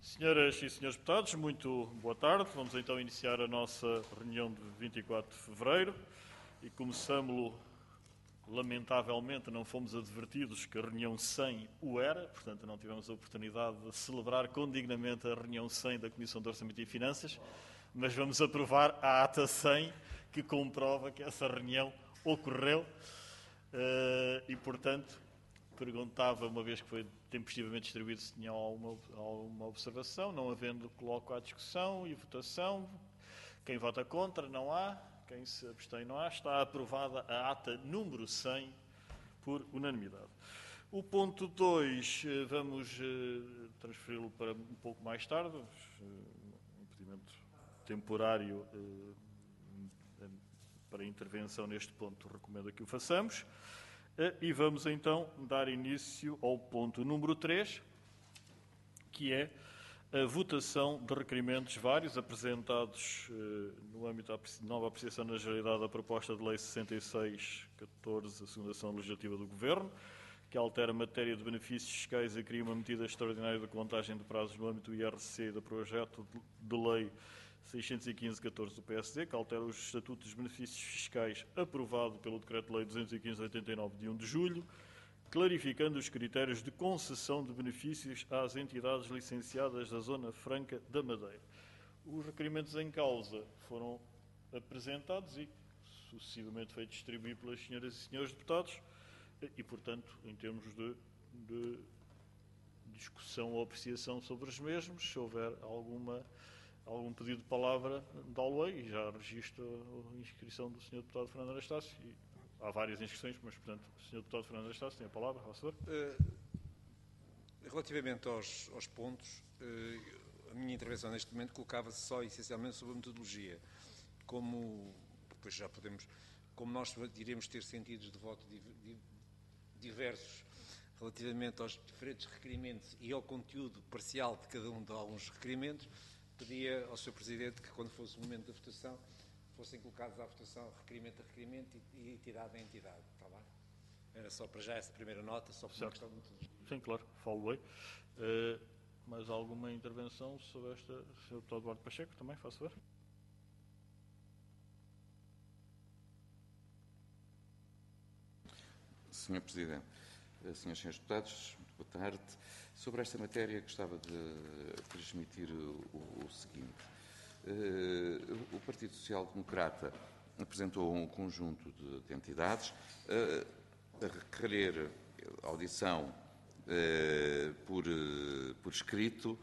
Senhoras e senhores deputados, muito boa tarde. Vamos então iniciar a nossa reunião de 24 de fevereiro e começamos-lo, lamentavelmente, não fomos advertidos que a reunião 100 o era, portanto não tivemos a oportunidade de celebrar condignamente a reunião 100 da Comissão de Orçamento e Finanças, mas vamos aprovar a ata 100 que comprova que essa reunião ocorreu e, portanto, perguntava, uma vez que foi tempestivamente distribuído, se tinha alguma observação. Não havendo, coloco à discussão e votação. Quem vota contra, não há. Quem se abstém, não há. Está aprovada a ata número 100 por unanimidade. O ponto 2, vamos transferi-lo para um pouco mais tarde. Um impedimento temporário para intervenção neste ponto, recomendo que o façamos. E vamos então dar início ao ponto número 3, que é a votação de requerimentos vários apresentados no âmbito da nova apreciação na generalidade da proposta de lei 66/14, a segunda ação legislativa do Governo, que altera a matéria de benefícios fiscais e cria uma medida extraordinária de contagem de prazos no âmbito do IRC do projeto de lei 615/14 do PSD, que altera os estatutos dos benefícios fiscais aprovado pelo Decreto-Lei 215/89 de 1 de julho, clarificando os critérios de concessão de benefícios às entidades licenciadas da Zona Franca da Madeira. Os requerimentos em causa foram apresentados e sucessivamente foi distribuído pelas senhoras e senhores deputados e, portanto, em termos de discussão ou apreciação sobre os mesmos, se houver algum pedido de palavra, dá-lo-ei, e já registro a inscrição do Sr. Deputado Fernando Anastácio. E há várias inscrições, mas, portanto, o Sr. Deputado Fernando Anastácio tem a palavra, a favor. Relativamente aos pontos, a minha intervenção neste momento colocava-se só essencialmente sobre a metodologia. Como nós iremos ter sentidos de voto diversos relativamente aos diferentes requerimentos e ao conteúdo parcial de cada um de alguns requerimentos, pedia ao Sr. Presidente que, quando fosse o momento da votação, fossem colocados à votação requerimento a requerimento e entidade a entidade. Está bem? Era só para já essa primeira nota, só por uma questão de metodologia. Sim, claro, falo-ei. Mais alguma intervenção sobre esta? Sr. Deputado Eduardo Pacheco, também, faço favor. Sr. Presidente, senhoras e senhores deputados, muito boa tarde. Sobre esta matéria, gostava de transmitir o seguinte. O Partido Social Democrata apresentou um conjunto de entidades a requerer audição por escrito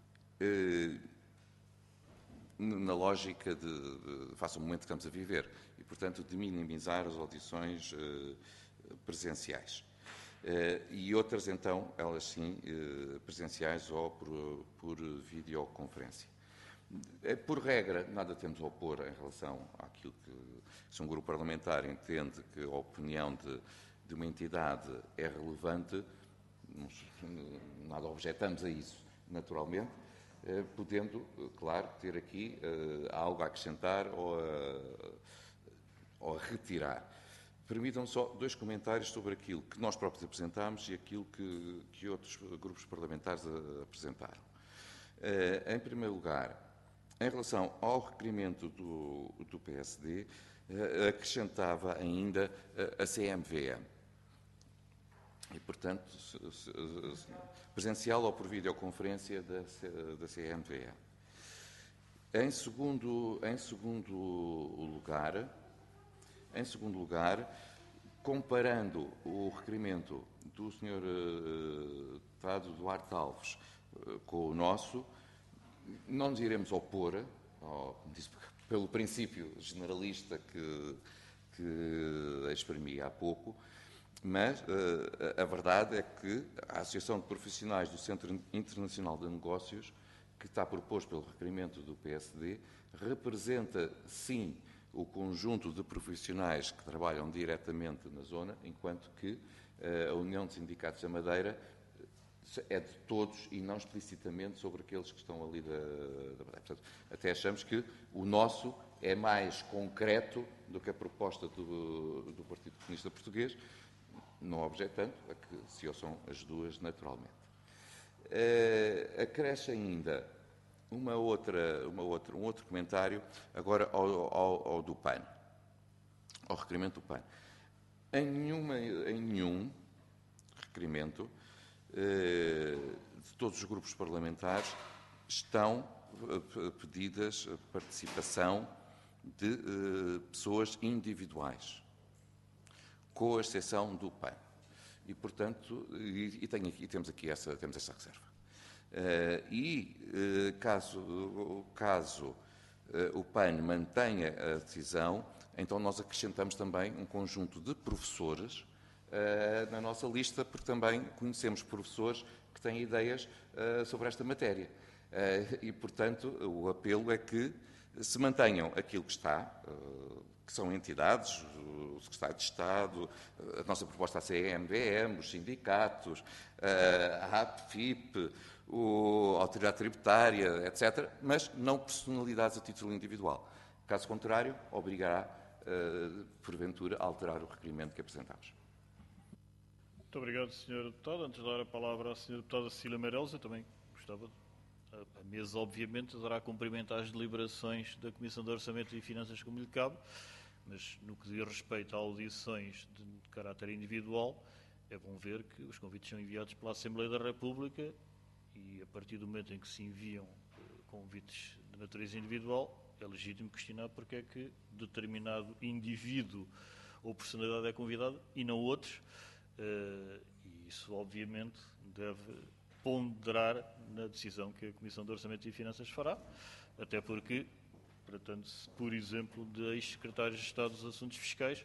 na lógica face ao momento que estamos a viver e, portanto, de minimizar as audições presenciais. E outras, então, elas sim, presenciais ou por videoconferência. Por regra, nada temos a opor em relação àquilo que, se um grupo parlamentar entende que a opinião de uma entidade é relevante, nada objetamos a isso, naturalmente, podendo, claro, ter aqui algo a acrescentar ou a retirar. Permitam-me só dois comentários sobre aquilo que nós próprios apresentámos e aquilo que outros grupos parlamentares apresentaram. Em primeiro lugar, em relação ao requerimento do PSD, acrescentava ainda a CMVM. E, portanto, presencial ou por videoconferência da CMVM. Em segundo lugar, comparando o requerimento do Sr. Deputado Duarte Alves com o nosso, não nos iremos opor, pelo princípio generalista que exprimi há pouco, mas a verdade é que a Associação de Profissionais do Centro Internacional de Negócios, que está proposto pelo requerimento do PSD, representa, sim, o conjunto de profissionais que trabalham diretamente na zona, enquanto que a União de Sindicatos da Madeira é de todos e não explicitamente sobre aqueles que estão ali da Madeira. Portanto, até achamos que o nosso é mais concreto do que a proposta do Partido Comunista Português, não objetando a que se ouçam as duas naturalmente. Acresce ainda um outro comentário, agora ao do PAN, ao requerimento do PAN. Em nenhum requerimento de todos os grupos parlamentares estão pedidas participação de pessoas individuais, com exceção do PAN. E, portanto, temos aqui essa reserva. Caso o PAN mantenha a decisão, então nós acrescentamos também um conjunto de professores na nossa lista, porque também conhecemos professores que têm ideias sobre esta matéria. E, portanto, o apelo é que se mantenham aquilo que está, que são entidades, o Secretário de Estado, a nossa proposta à CMVM, os sindicatos, a APFIP, a Autoridade Tributária, etc., mas não personalidades a título individual. Caso contrário, obrigará, porventura, a alterar o requerimento que apresentamos. Muito obrigado, Sr. Deputado. Antes de dar a palavra à Sra. Deputada Cecília Meireles, eu também gostava de... A mesa, obviamente, dará cumprimento às deliberações da Comissão de Orçamento e Finanças como lhe cabe, mas no que diz respeito a audições de caráter individual, é bom ver que os convites são enviados pela Assembleia da República e, a partir do momento em que se enviam convites de natureza individual, é legítimo questionar porque é que determinado indivíduo ou personalidade é convidado e não outros, e isso, obviamente, deve ponderar na decisão que a Comissão de Orçamento e Finanças fará, até porque, tratando-se, por exemplo, de ex-secretários de Estado dos Assuntos Fiscais,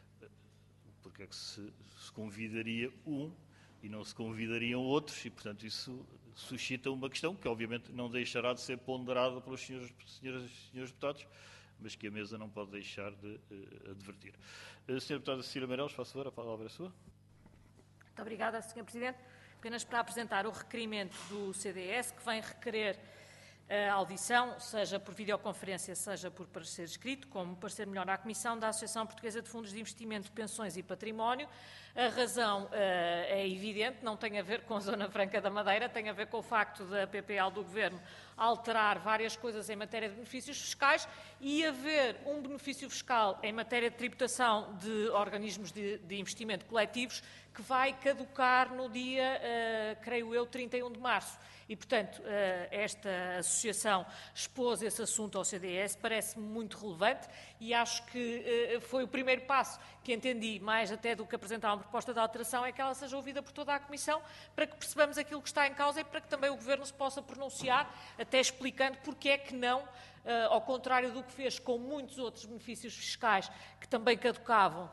porque é que se convidaria um e não se convidariam outros, e, portanto, isso suscita uma questão que, obviamente, não deixará de ser ponderada pelos senhores deputados, mas que a mesa não pode deixar de advertir. Sra. Deputada Cecília Meireles, faço favor, a palavra é sua. Muito obrigada, Sr. Presidente. Apenas para apresentar o requerimento do CDS, que vem requerer a audição, seja por videoconferência, seja por parecer escrito, como parecer melhor à Comissão da Associação Portuguesa de Fundos de Investimento, Pensões e Património. A razão é evidente, não tem a ver com a Zona Franca da Madeira, tem a ver com o facto da PPL do Governo alterar várias coisas em matéria de benefícios fiscais e haver um benefício fiscal em matéria de tributação de organismos de investimento coletivos que vai caducar no dia, creio eu, 31 de março. E, portanto, esta associação expôs esse assunto ao CDS, parece-me muito relevante e acho que foi o primeiro passo que entendi, mais até do que apresentar uma proposta de alteração, é que ela seja ouvida por toda a Comissão, para que percebamos aquilo que está em causa e para que também o Governo se possa pronunciar, até explicando porque é que não, ao contrário do que fez com muitos outros benefícios fiscais que também caducavam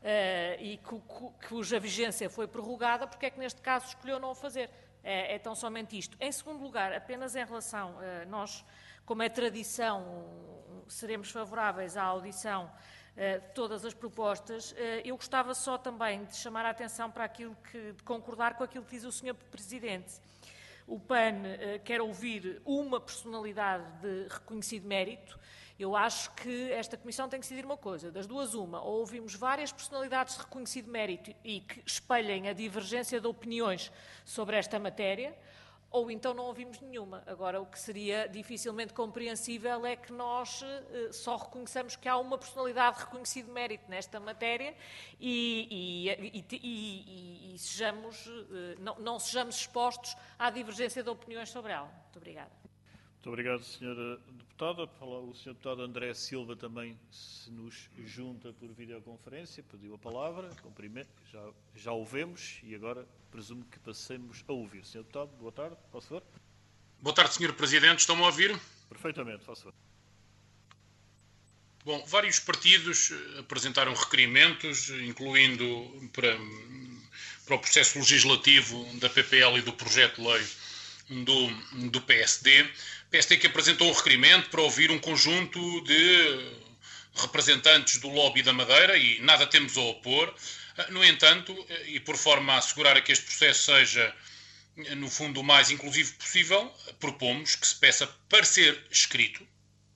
e cuja vigência foi prorrogada, porque é que neste caso escolheu não o fazer. É tão somente isto. Em segundo lugar, apenas em relação, nós, como é tradição, seremos favoráveis à audição de todas as propostas. Eu gostava só também de chamar a atenção para aquilo de concordar com aquilo que diz o Sr. Presidente. O PAN quer ouvir uma personalidade de reconhecido mérito. Eu acho que esta Comissão tem que decidir uma coisa, das duas uma, ou ouvimos várias personalidades de reconhecido mérito e que espelhem a divergência de opiniões sobre esta matéria, ou então não ouvimos nenhuma. Agora, o que seria dificilmente compreensível é que nós só reconheçamos que há uma personalidade de reconhecido mérito nesta matéria e não sejamos expostos à divergência de opiniões sobre ela. Muito obrigada. Muito obrigado, Sra. Deputada. O Sr. Deputado André Silva também se nos junta por videoconferência, pediu a palavra, já o vemos e agora presumo que passemos a ouvir. Sr. Deputado, boa tarde, faço favor. Boa tarde, Sr. Presidente, estão-me a ouvir? Perfeitamente, faço favor. Bom, vários partidos apresentaram requerimentos, incluindo para o processo legislativo da PPL e do projeto de lei do PSD. O PSD que apresentou um requerimento para ouvir um conjunto de representantes do lobby da Madeira e nada temos a opor. No entanto, e por forma a assegurar que este processo seja, no fundo, o mais inclusivo possível, propomos que se peça parecer escrito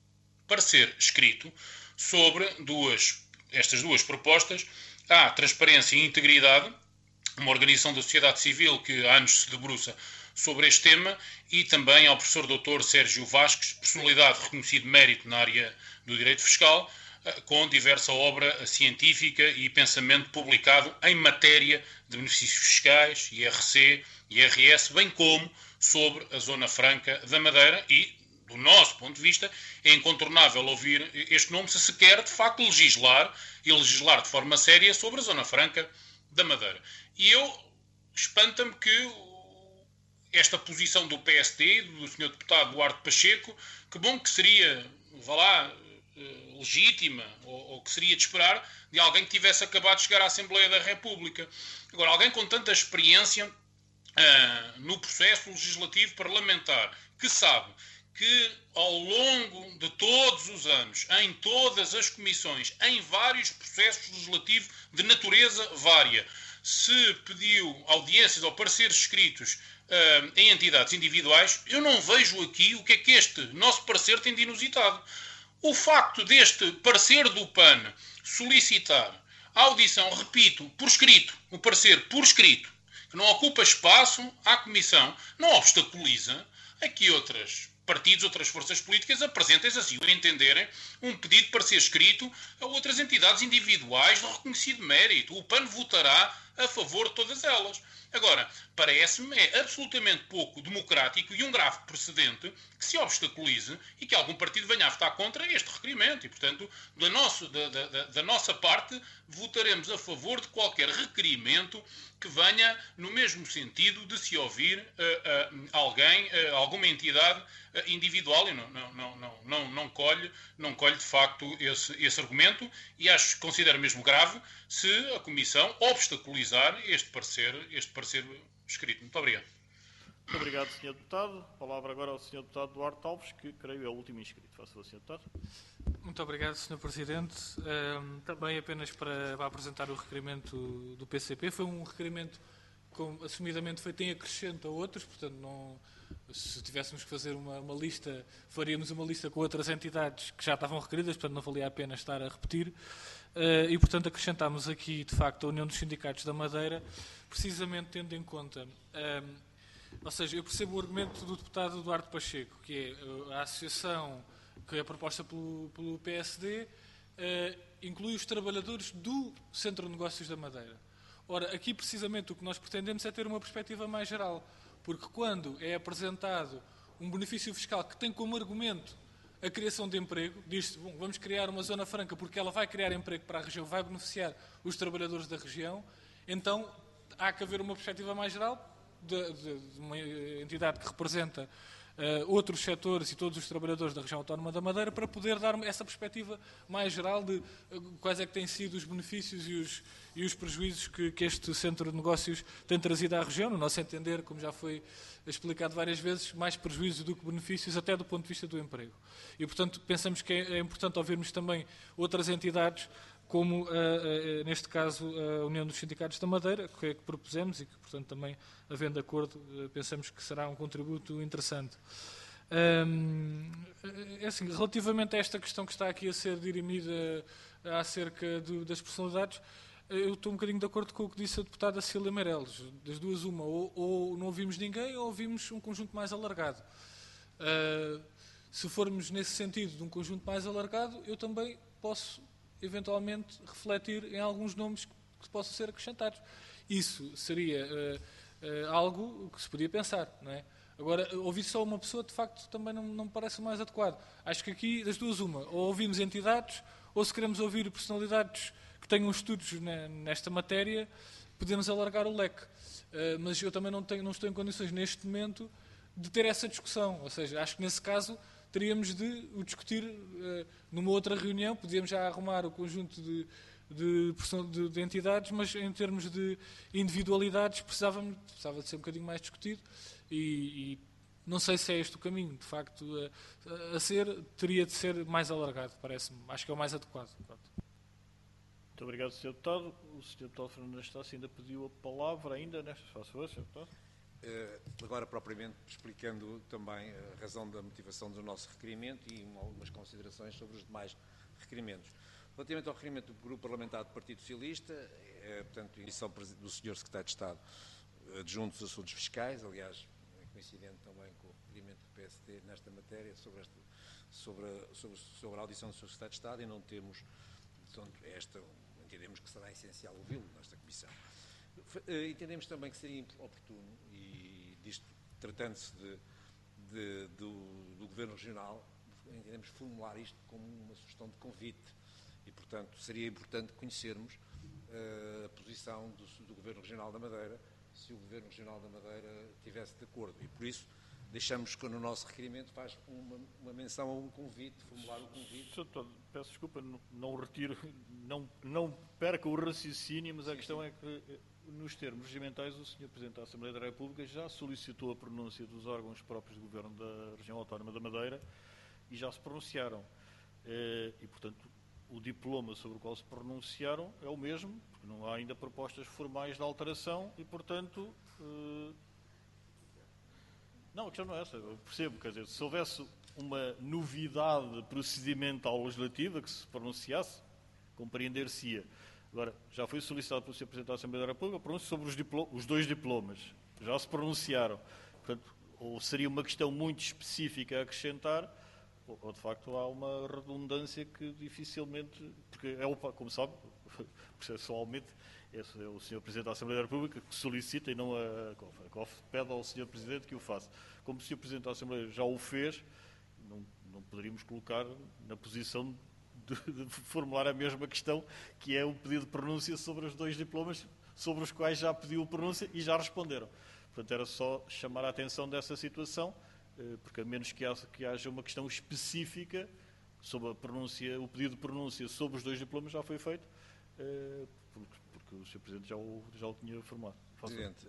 sobre estas duas propostas. Há transparência e integridade, uma organização da sociedade civil que há anos se debruça sobre este tema, e também ao professor Dr. Sérgio Vasques, personalidade de reconhecido mérito na área do direito fiscal, com diversa obra científica e pensamento publicado em matéria de benefícios fiscais, IRC, IRS, bem como sobre a Zona Franca da Madeira. E, do nosso ponto de vista, é incontornável ouvir este nome se quer, de facto, legislar, e legislar de forma séria sobre a Zona Franca da Madeira. E espanta-me que esta posição do PSD, do Sr. Deputado Duarte Pacheco, que bom que seria, vá lá, legítima, ou que seria de esperar, de alguém que tivesse acabado de chegar à Assembleia da República. Agora, alguém com tanta experiência no processo legislativo parlamentar, que sabe que ao longo de todos os anos, em todas as comissões, em vários processos legislativos de natureza vária, se pediu audiências ou pareceres escritos em entidades individuais, eu não vejo aqui o que é que este nosso parecer tem de inusitado. O facto deste parecer do PAN solicitar a audição, repito, por escrito, o parecer por escrito, que não ocupa espaço à Comissão, não obstaculiza a que outros partidos, outras forças políticas apresentem, assim o entenderem, um pedido para ser escrito a outras entidades individuais de reconhecido mérito. O PAN votará a favor de todas elas. Agora, parece-me absolutamente pouco democrático e um grave precedente que se obstaculize e que algum partido venha a votar contra este requerimento. E, portanto, da nossa parte, votaremos a favor de qualquer requerimento que venha no mesmo sentido de se ouvir alguém, alguma entidade individual, e não colhe de facto esse argumento, e considero mesmo grave se a Comissão obstaculizar este parecer escrito. Muito obrigado. Muito obrigado, Sr. Deputado. A palavra agora ao Sr. Deputado Duarte Alves, que creio é o último inscrito. Faça o Sr. Deputado. Muito obrigado, Sr. Presidente. Também apenas para apresentar o requerimento do PCP. Foi um requerimento assumidamente feito em acrescento a outros, portanto, se tivéssemos que fazer uma lista, faríamos uma lista com outras entidades que já estavam requeridas, portanto não valia a pena estar a repetir. E, portanto, acrescentámos aqui, de facto, a União dos Sindicatos da Madeira, precisamente tendo em conta... ou seja, eu percebo o argumento do deputado Duarte Pacheco, que é a associação que é proposta pelo PSD, inclui os trabalhadores do Centro de Negócios da Madeira. Ora, aqui precisamente o que nós pretendemos é ter uma perspectiva mais geral, porque quando é apresentado um benefício fiscal que tem como argumento a criação de emprego, diz-se, bom, vamos criar uma zona franca porque ela vai criar emprego para a região, vai beneficiar os trabalhadores da região, então há que haver uma perspectiva mais geral de uma entidade que representa outros setores e todos os trabalhadores da região autónoma da Madeira para poder dar essa perspectiva mais geral de quais é que têm sido os benefícios e os prejuízos que este centro de negócios tem trazido à região. No nosso entender, como já foi explicado várias vezes, mais prejuízos do que benefícios, até do ponto de vista do emprego. E, portanto, pensamos que é importante ouvirmos também outras entidades, como, neste caso, a União dos Sindicatos da Madeira, que propusemos e que, portanto, também, havendo acordo, pensamos que será um contributo interessante. Assim, relativamente a esta questão que está aqui a ser dirimida acerca das personalidades, eu estou um bocadinho de acordo com o que disse a deputada Cília Meireles. Das duas, uma, ou não ouvimos ninguém ou ouvimos um conjunto mais alargado. Se formos nesse sentido de um conjunto mais alargado, eu também posso eventualmente refletir em alguns nomes que possam ser acrescentados. Isso seria algo que se podia pensar, não é? Agora, ouvir só uma pessoa, de facto, também não me parece o mais adequado. Acho que aqui, das duas, uma, ou ouvimos entidades, ou se queremos ouvir personalidades que tenham estudos nesta matéria, podemos alargar o leque. Mas eu também não estou em condições, neste momento, de ter essa discussão. Ou seja, acho que nesse caso teríamos de o discutir numa outra reunião, podíamos já arrumar o conjunto de entidades, mas em termos de individualidades precisava de ser um bocadinho mais discutido e não sei se é este o caminho, de facto, teria de ser mais alargado, parece-me. Acho que é o mais adequado. Pronto. Muito obrigado, Sr. Deputado. O Sr. Deputado Fernando Anastácio ainda pediu a palavra, nesta fase. Sr. Deputado. Agora, propriamente, explicando também a razão da motivação do nosso requerimento e algumas considerações sobre os demais requerimentos. Relativamente ao requerimento do Grupo Parlamentar do Partido Socialista, portanto, edição do Sr. Secretário de Estado adjunto dos Assuntos Fiscais, aliás, coincidente também com o requerimento do PSD nesta matéria, sobre a audição do Sr. Secretário de Estado, e não temos, portanto, entendemos que será essencial ouvi-lo nesta comissão. Entendemos também que seria oportuno, e disto tratando-se do Governo Regional, entendemos formular isto como uma sugestão de convite, e, portanto, seria importante conhecermos a posição do Governo Regional da Madeira, se o Governo Regional da Madeira estivesse de acordo. E, por isso, deixamos que no nosso requerimento faz uma menção a um convite, formular um convite. Peço desculpa, não retiro, não perca o raciocínio, mas a questão é que, nos termos regimentais, o Sr. Presidente da Assembleia da República já solicitou a pronúncia dos órgãos próprios do Governo da Região Autónoma da Madeira e já se pronunciaram. E, portanto, o diploma sobre o qual se pronunciaram é o mesmo, porque não há ainda propostas formais de alteração e, portanto... Não, a questão não é essa, eu percebo, quer dizer, se houvesse uma novidade procedimental legislativa que se pronunciasse, compreender-se-ia. Agora, já foi solicitado pelo Sr. Presidente da Assembleia da República a pronúncia sobre os dois diplomas, já se pronunciaram. Portanto, ou seria uma questão muito específica a acrescentar, ou de facto há uma redundância que dificilmente, porque como sabe, processualmente, é o Sr. Presidente da Assembleia da República que solicita e não a COF. A COF pede ao Sr. Presidente que o faça. Como o Sr. Presidente da Assembleia já o fez, não poderíamos colocar na posição de formular a mesma questão, que é o pedido de pronúncia sobre os dois diplomas, sobre os quais já pediu pronúncia e já responderam. Portanto, era só chamar a atenção dessa situação, porque a menos que haja uma questão específica sobre a pronúncia, o pedido de pronúncia sobre os dois diplomas já foi feito, porque o Sr. Presidente já o tinha formado. Presidente,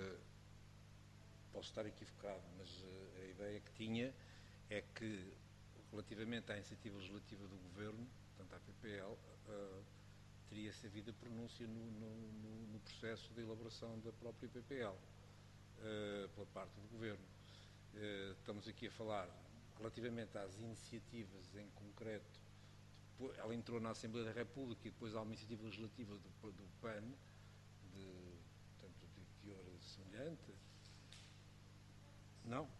posso estar equivocado, mas a ideia que tinha é que, relativamente à iniciativa legislativa do Governo, portanto à PPL, teria-se havido a pronúncia no processo de elaboração da própria PPL, pela parte do Governo. Estamos aqui a falar, relativamente às iniciativas em concreto, ela entrou na Assembleia da República e depois há uma iniciativa legislativa do PAN, portanto, de teor semelhante. Não?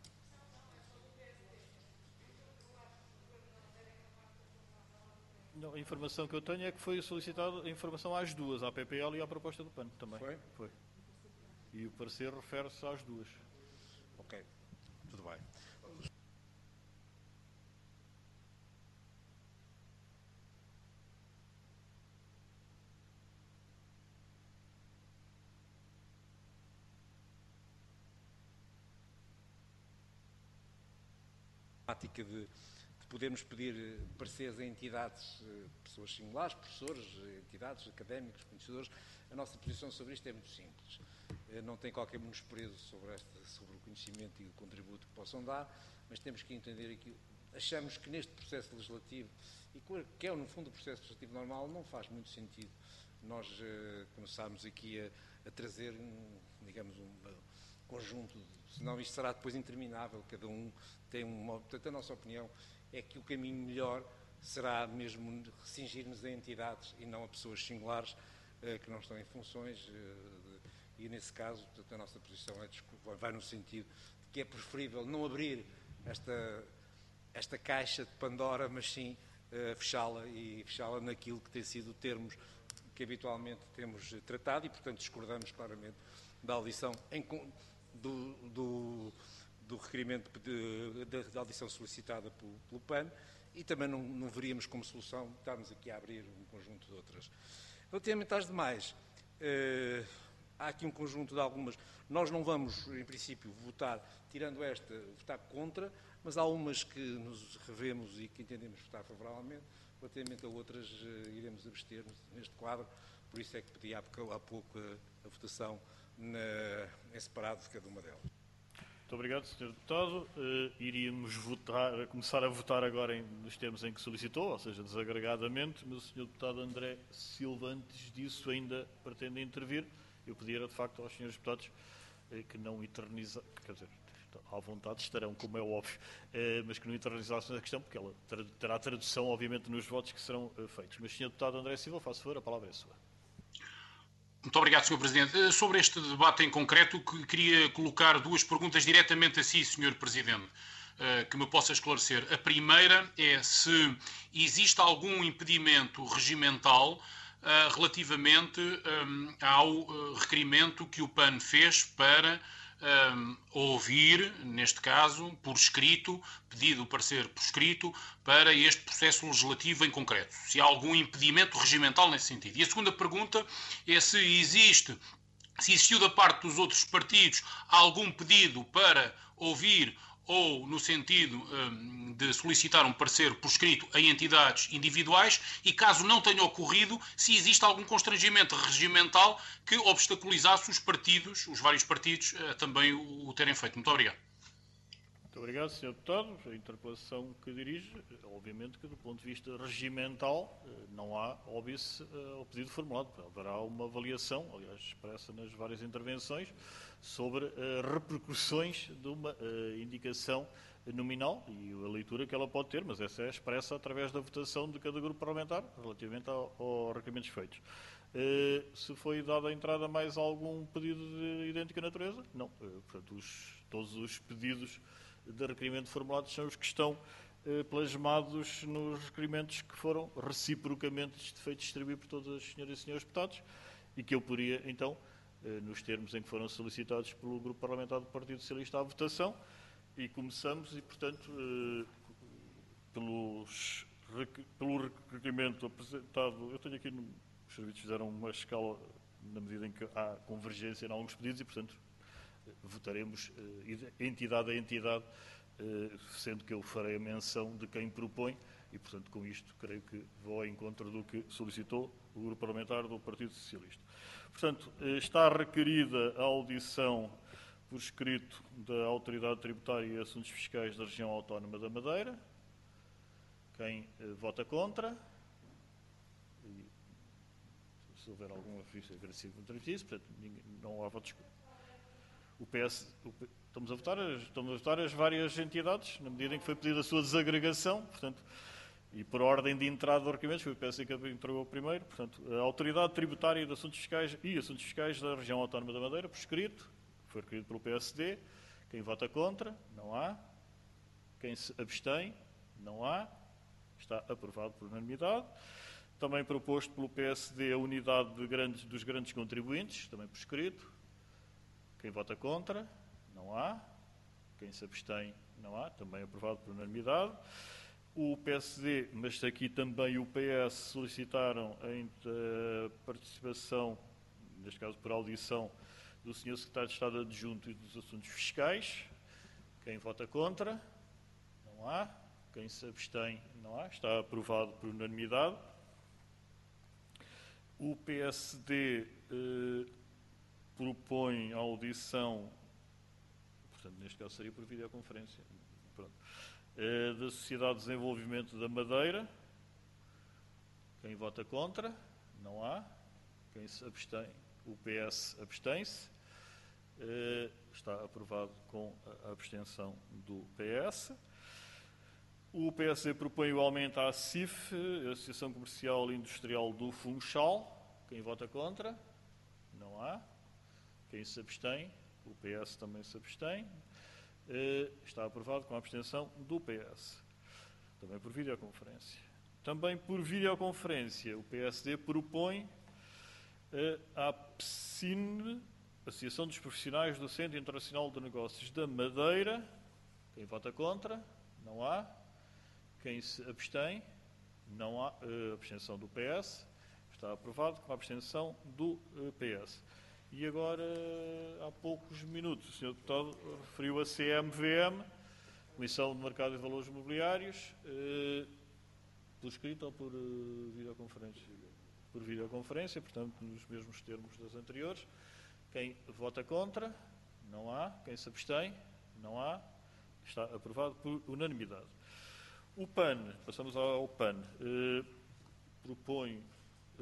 Não, a informação que eu tenho é que foi solicitada a informação às duas, à PPL e à proposta do PAN também. Foi. E o parecer refere-se às duas. Ok, tudo bem. De podermos pedir pareceres a entidades, pessoas singulares, professores, entidades, académicos, conhecedores. A nossa posição sobre isto é muito simples. Não tem qualquer menosprezo sobre o conhecimento e o contributo que possam dar, mas temos que entender aquilo. Achamos que neste processo legislativo, e que é no fundo o processo legislativo normal, não faz muito sentido nós começarmos aqui a trazer, digamos, um conjunto, senão isto será depois interminável, cada um tem uma... Portanto, a nossa opinião é que o caminho melhor será mesmo cingir-nos a entidades e não a pessoas singulares que não estão em funções, e nesse caso, portanto, a nossa posição vai no sentido de que é preferível não abrir esta caixa de Pandora, mas sim fechá-la e fechá-la naquilo que tem sido termos que habitualmente temos tratado, e, portanto, discordamos claramente da audição do requerimento da audição solicitada pelo PAN, e também não veríamos como solução estarmos aqui a abrir um conjunto de outras. Relativamente às demais, há aqui um conjunto de algumas. Nós não vamos, em princípio, votar, tirando esta, votar contra, mas há umas que nos revemos e que entendemos votar favoravelmente. Relativamente a outras, iremos abster-nos neste quadro, por isso é que pedi há pouco a votação em separado de cada uma delas. Muito obrigado, Sr. Deputado. Iríamos começar a votar agora nos termos em que solicitou, ou seja, desagregadamente, mas o Sr. Deputado André Silva, antes disso, ainda pretende intervir. Eu pedia, de facto, aos Srs. Deputados que não eternizassem, quer dizer, à vontade estarão, como é óbvio, mas que não eternizassem a questão, porque ela terá tradução, obviamente, nos votos que serão feitos. Mas, Sr. Deputado André Silva, faço favor, a palavra é sua. Muito obrigado, Sr. Presidente. Sobre este debate em concreto, queria colocar duas perguntas diretamente a si, Sr. Presidente, que me possa esclarecer. A primeira é se existe algum impedimento regimental relativamente ao requerimento que o PAN fez para ouvir, neste caso, por escrito, pedido o parecer por escrito, para este processo legislativo em concreto. Se há algum impedimento regimental nesse sentido. E a segunda pergunta é se existiu da parte dos outros partidos algum pedido para ouvir ou no sentido de solicitar um parecer por escrito a entidades individuais e, caso não tenha ocorrido, se existe algum constrangimento regimental que obstaculizasse os vários partidos, também o terem feito. Muito obrigado. Muito obrigado, Sr. Deputado. A interpelação que dirige, obviamente que do ponto de vista regimental não há óbice ao pedido formulado. Haverá uma avaliação, aliás, expressa nas várias intervenções, sobre repercussões de uma indicação nominal e a leitura que ela pode ter, mas essa é expressa através da votação de cada grupo parlamentar relativamente aos requerimentos feitos. Se foi dada a entrada mais algum pedido de idêntica natureza? Não. Portanto, todos os pedidos de requerimento formulados são os que estão plasmados nos requerimentos que foram reciprocamente feitos distribuir por todas as senhoras e senhores deputados e que eu poderia, então, nos termos em que foram solicitados pelo Grupo Parlamentar do Partido Socialista à votação, e começamos, e, portanto, pelo requerimento apresentado, eu tenho aqui, os serviços fizeram uma escala na medida em que há convergência em alguns pedidos e, portanto, votaremos entidade a entidade, sendo que eu farei a menção de quem propõe e, portanto, com isto, creio que vou ao encontro do que solicitou o Grupo Parlamentar do Partido Socialista. Portanto, está requerida a audição por escrito da Autoridade Tributária e Assuntos Fiscais da Região Autónoma da Madeira. Quem vota contra? E, se houver algum aviso agressivo contra isso, portanto, não há votos. Estamos a votar as várias entidades, na medida em que foi pedida a sua desagregação, portanto, e por ordem de entrada do requerimento, foi o PS que entregou primeiro, portanto, a Autoridade Tributária de Assuntos Fiscais e Assuntos Fiscais da Região Autónoma da Madeira, por escrito, foi requerido pelo PSD. Quem vota contra? Não há. Quem se abstém? Não há. Está aprovado por unanimidade. Também proposto pelo PSD a unidade dos grandes contribuintes, também por escrito. Quem vota contra? Não há. Quem se abstém? Não há. Também aprovado por unanimidade. O PSD, mas aqui também o PS, solicitaram a participação, neste caso por audição, do Sr. Secretário de Estado Adjunto e dos Assuntos Fiscais. Quem vota contra? Não há. Quem se abstém? Não há. Está aprovado por unanimidade. O PSD propõe a audição, portanto, neste caso seria por videoconferência, da Sociedade de Desenvolvimento da Madeira. Quem vota contra? Não há. Quem se abstém? O PS abstém-se. Está aprovado com a abstenção do PS. O PSD propõe o aumento à ACIF, Associação Comercial e Industrial do Funchal. Quem vota contra? Não há. Quem se abstém? O PS também se abstém. Está aprovado com a abstenção do PS. Também por videoconferência. Também por videoconferência, o PSD propõe a APSIN, Associação dos Profissionais do Centro Internacional de Negócios da Madeira. Quem vota contra? Não há. Quem se abstém? Não há. Abstenção do PS. Está aprovado com a abstenção do PS. E agora, há poucos minutos, o Sr. Deputado referiu a CMVM, Comissão de Mercado e Valores Mobiliários, por escrito ou por videoconferência? Por videoconferência, portanto, nos mesmos termos das anteriores. Quem vota contra? Não há. Quem se abstém? Não há. Está aprovado por unanimidade. O PAN, passamos ao PAN, propõe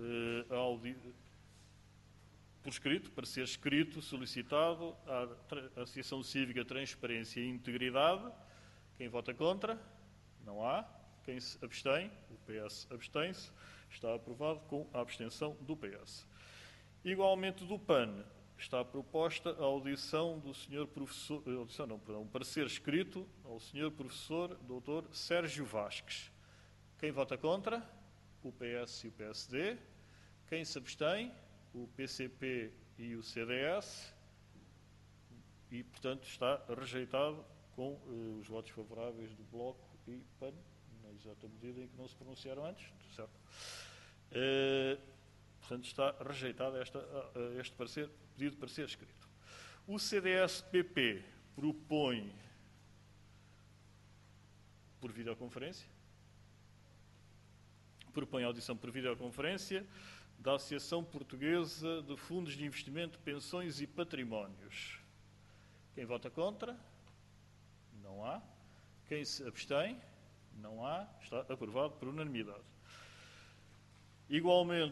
por escrito, para ser escrito, solicitado à Associação Cívica Transparência e Integridade. Quem vota contra? Não há. Quem se abstém? O PS abstém-se. Está aprovado com a abstenção do PS. Igualmente do PAN, está proposta a audição do Sr. Professor, um parecer escrito ao Sr. Professor Dr. Sérgio Vasques. Quem vota contra? O PS e o PSD. Quem se abstém? O PCP e o CDS. E, portanto, está rejeitado com os votos favoráveis do Bloco e PAN, na exata medida em que não se pronunciaram antes. Certo? Portanto, está rejeitado este parecer, pedido de parecer escrito. O CDS-PP propõe por videoconferência. Propõe audição por videoconferência da Associação Portuguesa de Fundos de Investimento, Pensões e Patrimónios. Quem vota contra? Não há. Quem se abstém? Não há. Está aprovado por unanimidade. Igualmente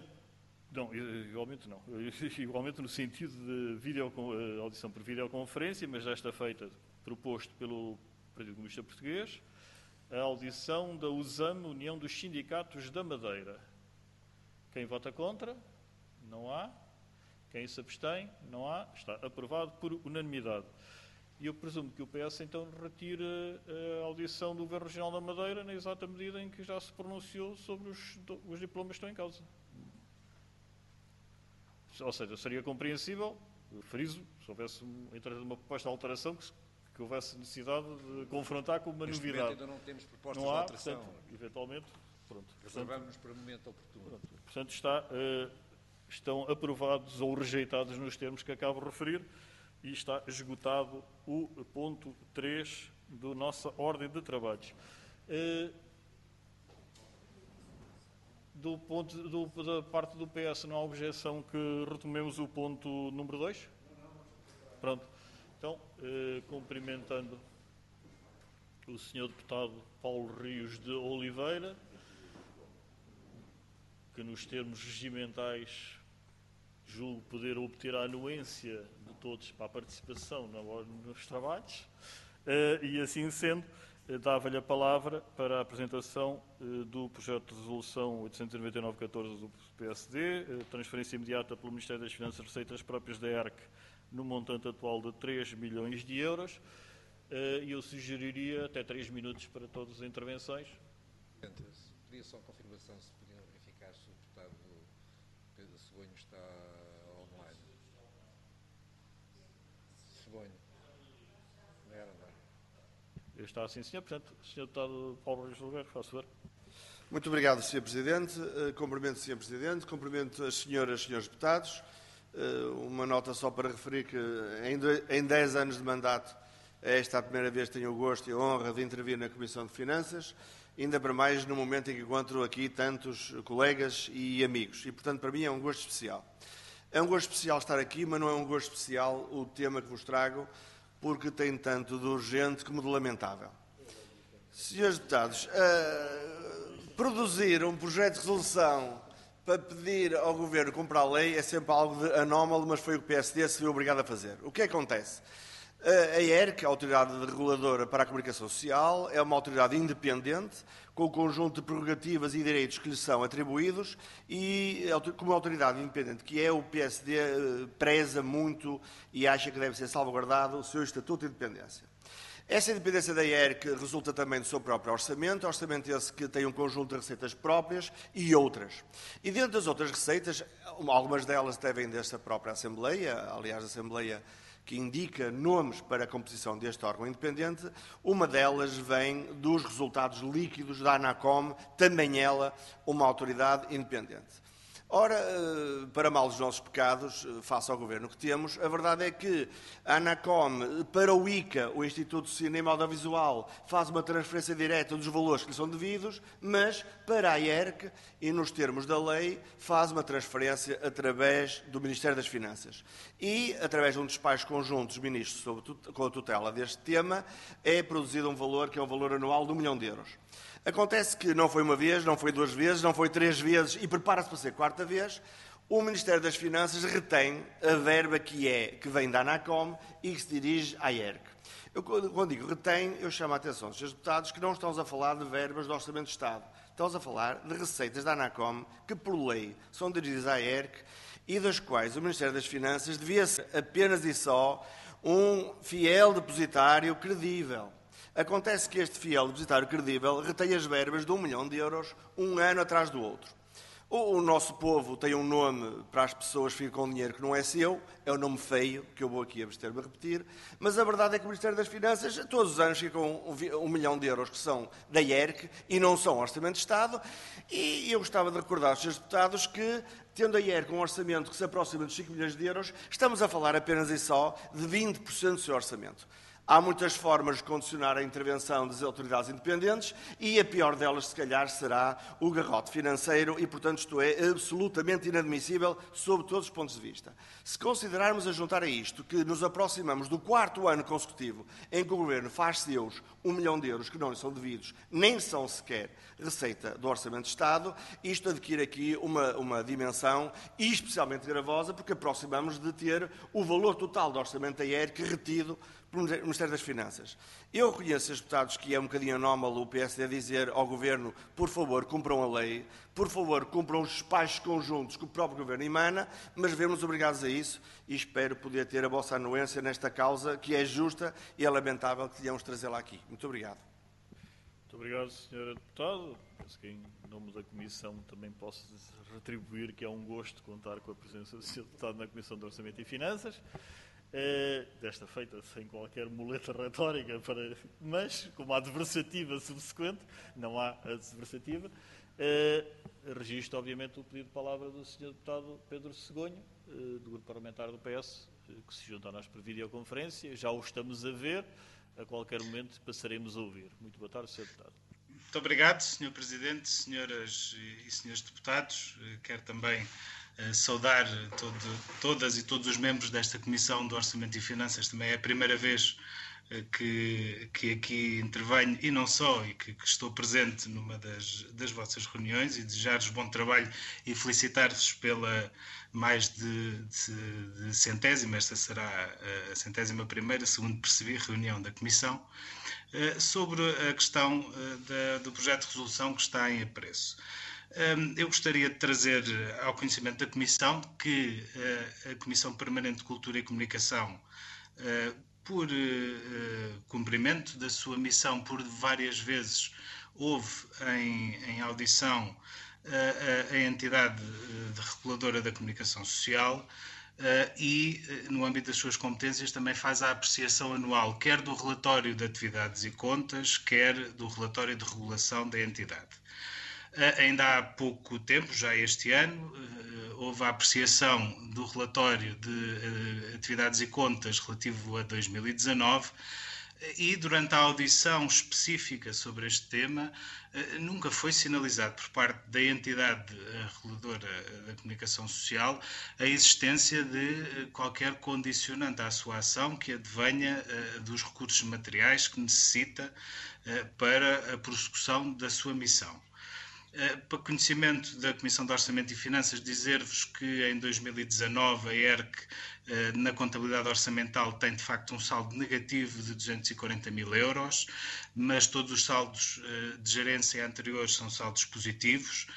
no sentido de audição por videoconferência, mas desta feita proposto pelo Partido Comunista Português, a audição da USAM, União dos Sindicatos da Madeira. Quem vota contra? Não há. Quem se abstém? Não há. Está aprovado por unanimidade. E eu presumo que o PS então retira a audição do Governo Regional da Madeira na exata medida em que já se pronunciou sobre os diplomas que estão em causa. Ou seja, seria compreensível, friso, se houvesse uma proposta de alteração, que houvesse necessidade de confrontar com uma novidade. Ainda não temos propostas não há, de alteração. Portanto, eventualmente, pronto. Reservamos-nos para o momento oportuno. Pronto. Portanto, estão aprovados ou rejeitados nos termos que acabo de referir e está esgotado o ponto 3 da nossa ordem de trabalhos. Da parte do PS não há objeção que retomemos o ponto número 2? Pronto. Então, cumprimentando o Sr. Deputado Paulo Rios de Oliveira, que nos termos regimentais julgo poder obter a anuência de todos para a participação nos trabalhos, e assim sendo, dava-lhe a palavra para a apresentação do projeto de resolução 899/14 do PSD, transferência imediata pelo Ministério das Finanças de receitas próprias da ERC no montante atual de 3 milhões de euros, e eu sugeriria até 3 minutos para todas as intervenções. Pedia só confirmação se podiam verificar se o deputado Pedro Cebonho está online. Cebonho. Está assim, senhor. Portanto, Sr. Deputado Paulo Rios de Oliveira, faço favor. Muito obrigado, Sr. Presidente. Cumprimento o Sr. Presidente, cumprimento as senhoras e senhores deputados. Uma nota só para referir que em 10 anos de mandato, esta é a primeira vez que tenho o gosto e a honra de intervir na Comissão de Finanças, ainda para mais no momento em que encontro aqui tantos colegas e amigos. E, portanto, para mim é um gosto especial. É um gosto especial estar aqui, mas não é um gosto especial o tema que vos trago, porque tem tanto de urgente como de lamentável. Senhores deputados, produzir um projeto de resolução para pedir ao Governo comprar a lei é sempre algo de anómalo, mas foi o que o PSD se viu obrigado a fazer. O que acontece? A ERC, a Autoridade Reguladora para a Comunicação Social, é uma autoridade independente, com o conjunto de prerrogativas e direitos que lhe são atribuídos e, como autoridade independente que é, o PSD preza muito e acha que deve ser salvaguardado o seu estatuto de independência. Essa independência da ERC resulta também do seu próprio orçamento esse que tem um conjunto de receitas próprias e outras. E dentro das outras receitas, algumas delas devem desta própria Assembleia, aliás, a Assembleia que indica nomes para a composição deste órgão independente, uma delas vem dos resultados líquidos da ANACOM, também ela uma autoridade independente. Ora, para mal dos nossos pecados, face ao governo que temos, a verdade é que a ANACOM, para o ICA, o Instituto de Cinema Audiovisual, faz uma transferência direta dos valores que lhe são devidos, mas para a ERC, e nos termos da lei, faz uma transferência através do Ministério das Finanças. E, através de um despacho conjunto dos ministros com a tutela deste tema, é produzido um valor que é um valor anual de 1 milhão de euros. Acontece que não foi uma vez, não foi 2 vezes, não foi 3 vezes e prepara-se para ser 4ª vez. O Ministério das Finanças retém a verba que vem da ANACOM e que se dirige à ERC. Quando digo retém, eu chamo a atenção dos senhores deputados que não estamos a falar de verbas do Orçamento de Estado. Estamos a falar de receitas da ANACOM que, por lei, são dirigidas à ERC e das quais o Ministério das Finanças devia ser apenas e só um fiel depositário credível. Acontece que este fiel depositário credível retém as verbas de 1 milhão de euros um ano atrás do outro. O nosso povo tem um nome para as pessoas que ficam com dinheiro que não é seu, é um nome feio, que eu vou aqui abster-me a repetir, mas a verdade é que o Ministério das Finanças todos os anos fica com 1 milhão de euros que são da IERC e não são Orçamento de Estado, e eu gostava de recordar aos senhores deputados que, tendo a IERC um orçamento que se aproxima dos 5 milhões de euros, estamos a falar apenas e só de 20% do seu orçamento. Há muitas formas de condicionar a intervenção das autoridades independentes e a pior delas, se calhar, será o garrote financeiro e, portanto, isto é absolutamente inadmissível sob todos os pontos de vista. Se considerarmos a juntar a isto que nos aproximamos do 4º ano consecutivo em que o Governo faz seus 1 milhão de euros que não lhe são devidos, nem são sequer receita do Orçamento de Estado, isto adquire aqui uma dimensão especialmente gravosa, porque aproximamos de ter o valor total do Orçamento da IERC retido pelo Ministério das Finanças. Eu reconheço, senhores deputados, que é um bocadinho anómalo o PSD dizer ao Governo, por favor, cumpram a lei, por favor, cumpram os despachos conjuntos que o próprio Governo emana, mas vemos obrigados a isso e espero poder ter a vossa anuência nesta causa, que é justa e é lamentável que tenhamos trazê-la aqui. Muito obrigado. Muito obrigado, Sr. Deputado. Penso que, em nome da Comissão, também posso retribuir que é um gosto contar com a presença do Sr. Deputado na Comissão de Orçamento e Finanças. Desta feita sem qualquer muleta retórica, mas como há adversativa subsequente, não há adversativa, registro obviamente o pedido de palavra do Sr. Deputado Pedro Cegonha, do Grupo Parlamentar do PS, que se junta a nós por videoconferência. Já o estamos a ver, a qualquer momento passaremos a ouvir. Muito boa tarde, Sr. Deputado. Muito obrigado, Sr. Presidente, senhoras e senhores deputados. Quero também saudar todas e todos os membros desta Comissão do Orçamento e Finanças. Também é a primeira vez que aqui intervenho, e não só, e que estou presente numa das vossas reuniões, e desejar-vos bom trabalho e felicitar-vos pela mais de centésima, esta será a 101ª, segundo percebi, reunião da Comissão, sobre a questão do projeto de resolução que está em apreço. Eu gostaria de trazer ao conhecimento da Comissão que a Comissão Permanente de Cultura e Comunicação, por cumprimento da sua missão, por várias vezes houve em audição a entidade reguladora da comunicação social e, no âmbito das suas competências, também faz a apreciação anual, quer do relatório de atividades e contas, quer do relatório de regulação da entidade. Ainda há pouco tempo, já este ano, houve a apreciação do relatório de atividades e contas relativo a 2019 e, durante a audição específica sobre este tema, nunca foi sinalizado por parte da entidade reguladora da comunicação social a existência de qualquer condicionante à sua ação que advenha dos recursos materiais que necessita para a prossecução da sua missão. Para conhecimento da Comissão de Orçamento e Finanças, dizer-vos que em 2019 a ERC, na contabilidade orçamental, tem de facto um saldo negativo de 240 mil euros, mas todos os saldos de gerência anteriores são saldos positivos.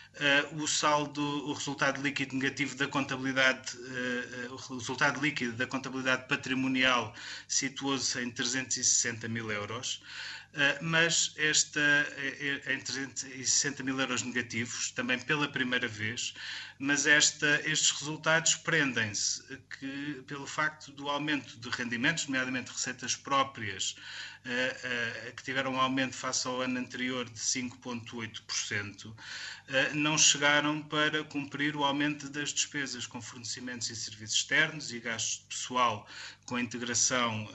O resultado líquido negativo da contabilidade, o resultado líquido da contabilidade patrimonial situou-se em 360 mil euros. Mas em 360 mil euros negativos, também pela primeira vez, mas estes resultados prendem-se pelo facto do aumento de rendimentos, nomeadamente receitas próprias, que tiveram um aumento face ao ano anterior de 5,8%, não chegaram para cumprir o aumento das despesas com fornecimentos e serviços externos e gastos de pessoal com a integração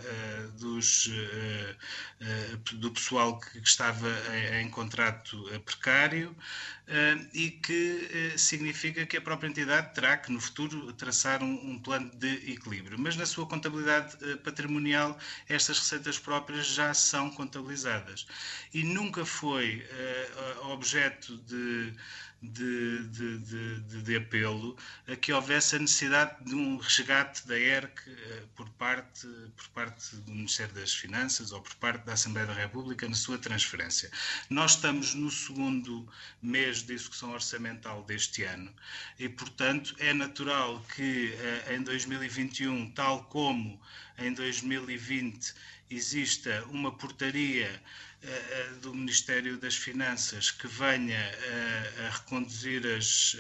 do pessoal que estava em contrato precário e que significa que a própria entidade terá que, no futuro, traçar um plano de equilíbrio. Mas na sua contabilidade patrimonial, estas receitas próprias já são contabilizadas. E nunca foi objeto de apelo a que houvesse a necessidade de um resgate da ERC por parte do Ministério das Finanças ou por parte da Assembleia da República na sua transferência. Nós estamos no segundo mês de execução orçamental deste ano e, portanto, é natural que em 2021, tal como em 2020, exista uma portaria do Ministério das Finanças que venha a reconduzir as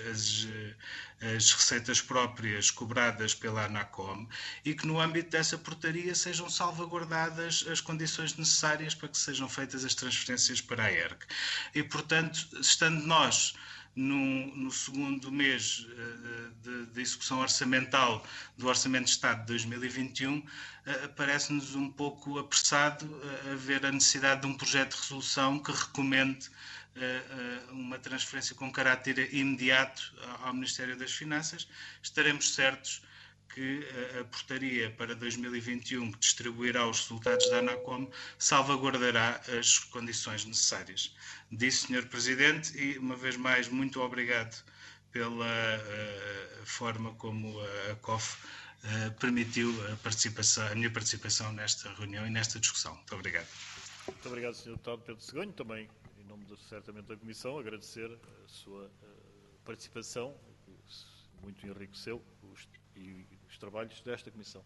receitas próprias cobradas pela ANACOM e que no âmbito dessa portaria sejam salvaguardadas as condições necessárias para que sejam feitas as transferências para a ERC. E, portanto, estando nós no segundo mês de execução orçamental do Orçamento de Estado de 2021, parece-nos um pouco apressado haver a necessidade de um projeto de resolução que recomende uma transferência com caráter imediato ao Ministério das Finanças. Estaremos certos que a portaria para 2021, que distribuirá os resultados da ANACOM, salvaguardará as condições necessárias. Disse, Sr. Presidente, e uma vez mais, muito obrigado pela forma como a COF permitiu a minha participação nesta reunião e nesta discussão. Muito obrigado. Muito obrigado, Sr. Deputado Pedro Cegonho. Também, em nome certamente da Comissão, agradecer a sua participação, muito enriqueceu os trabalhos desta Comissão.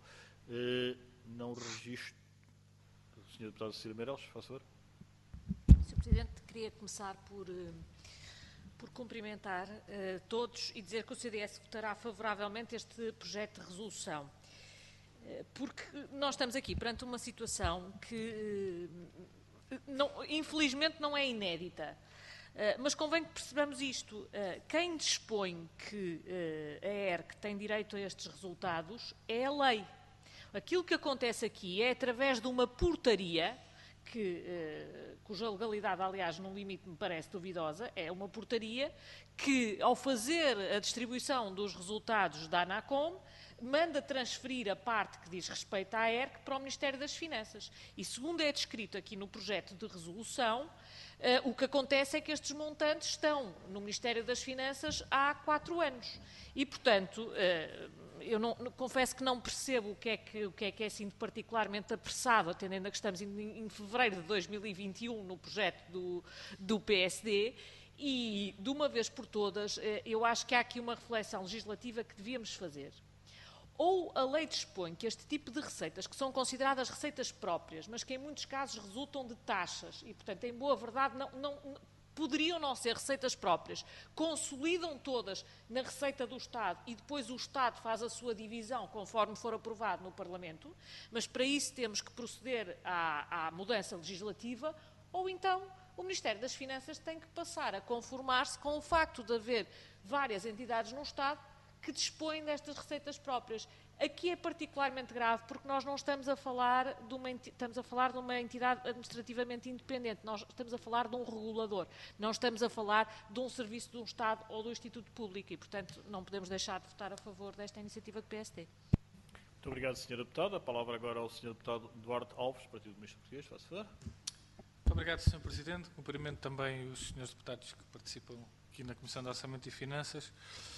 Não registro. Sr. Deputado Cecília Meireles, faz favor. Sr. Presidente, queria começar por cumprimentar todos e dizer que o CDS votará favoravelmente este projeto de resolução. Porque nós estamos aqui perante uma situação que, infelizmente, não é inédita. Mas convém que percebamos isto. Quem dispõe que a ERC tem direito a estes resultados é a lei. Aquilo que acontece aqui é através de uma portaria, cuja legalidade, aliás, no limite me parece duvidosa, é uma portaria que, ao fazer a distribuição dos resultados da ANACOM, manda transferir a parte que diz respeito à ERC para o Ministério das Finanças. E, segundo é descrito aqui no projeto de resolução, o que acontece é que estes montantes estão no Ministério das Finanças há 4 anos. E, portanto, eu confesso que não percebo o que é assim de particularmente apressado, atendendo a que estamos em fevereiro de 2021 no projeto do PSD, e, de uma vez por todas, eu acho que há aqui uma reflexão legislativa que devíamos fazer. Ou a lei dispõe que este tipo de receitas, que são consideradas receitas próprias, mas que em muitos casos resultam de taxas e, portanto, em boa verdade, poderiam não ser receitas próprias, consolidam todas na receita do Estado e depois o Estado faz a sua divisão conforme for aprovado no Parlamento, mas para isso temos que proceder à mudança legislativa, ou então o Ministério das Finanças tem que passar a conformar-se com o facto de haver várias entidades no Estado que dispõem destas receitas próprias. Aqui é particularmente grave porque nós não estamos a falar de uma entidade administrativamente independente, nós estamos a falar de um regulador, não estamos a falar de um serviço de um Estado ou do Instituto Público e, portanto, não podemos deixar de votar a favor desta iniciativa do PSD. Muito obrigado, Sra. Deputada. A palavra agora ao Sr. Deputado Duarte Alves, Partido Comunista Português. Faz favor. Muito obrigado, Sr. Presidente. Cumprimento também os Srs. Deputados que participam aqui na Comissão de Orçamento e Finanças.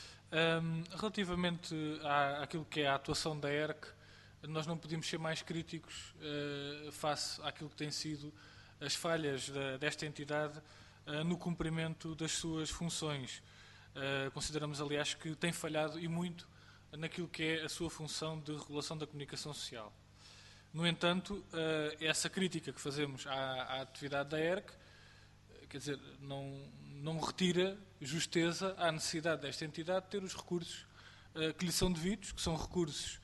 Relativamente àquilo que é a atuação da ERC, nós não podemos ser mais críticos face àquilo que têm sido as falhas desta entidade no cumprimento das suas funções. Consideramos, aliás, que tem falhado e muito naquilo que é a sua função de regulação da comunicação social. No entanto, essa crítica que fazemos à atividade da ERC, quer dizer, não retira justeza à necessidade desta entidade de ter os recursos que lhe são devidos, que são recursos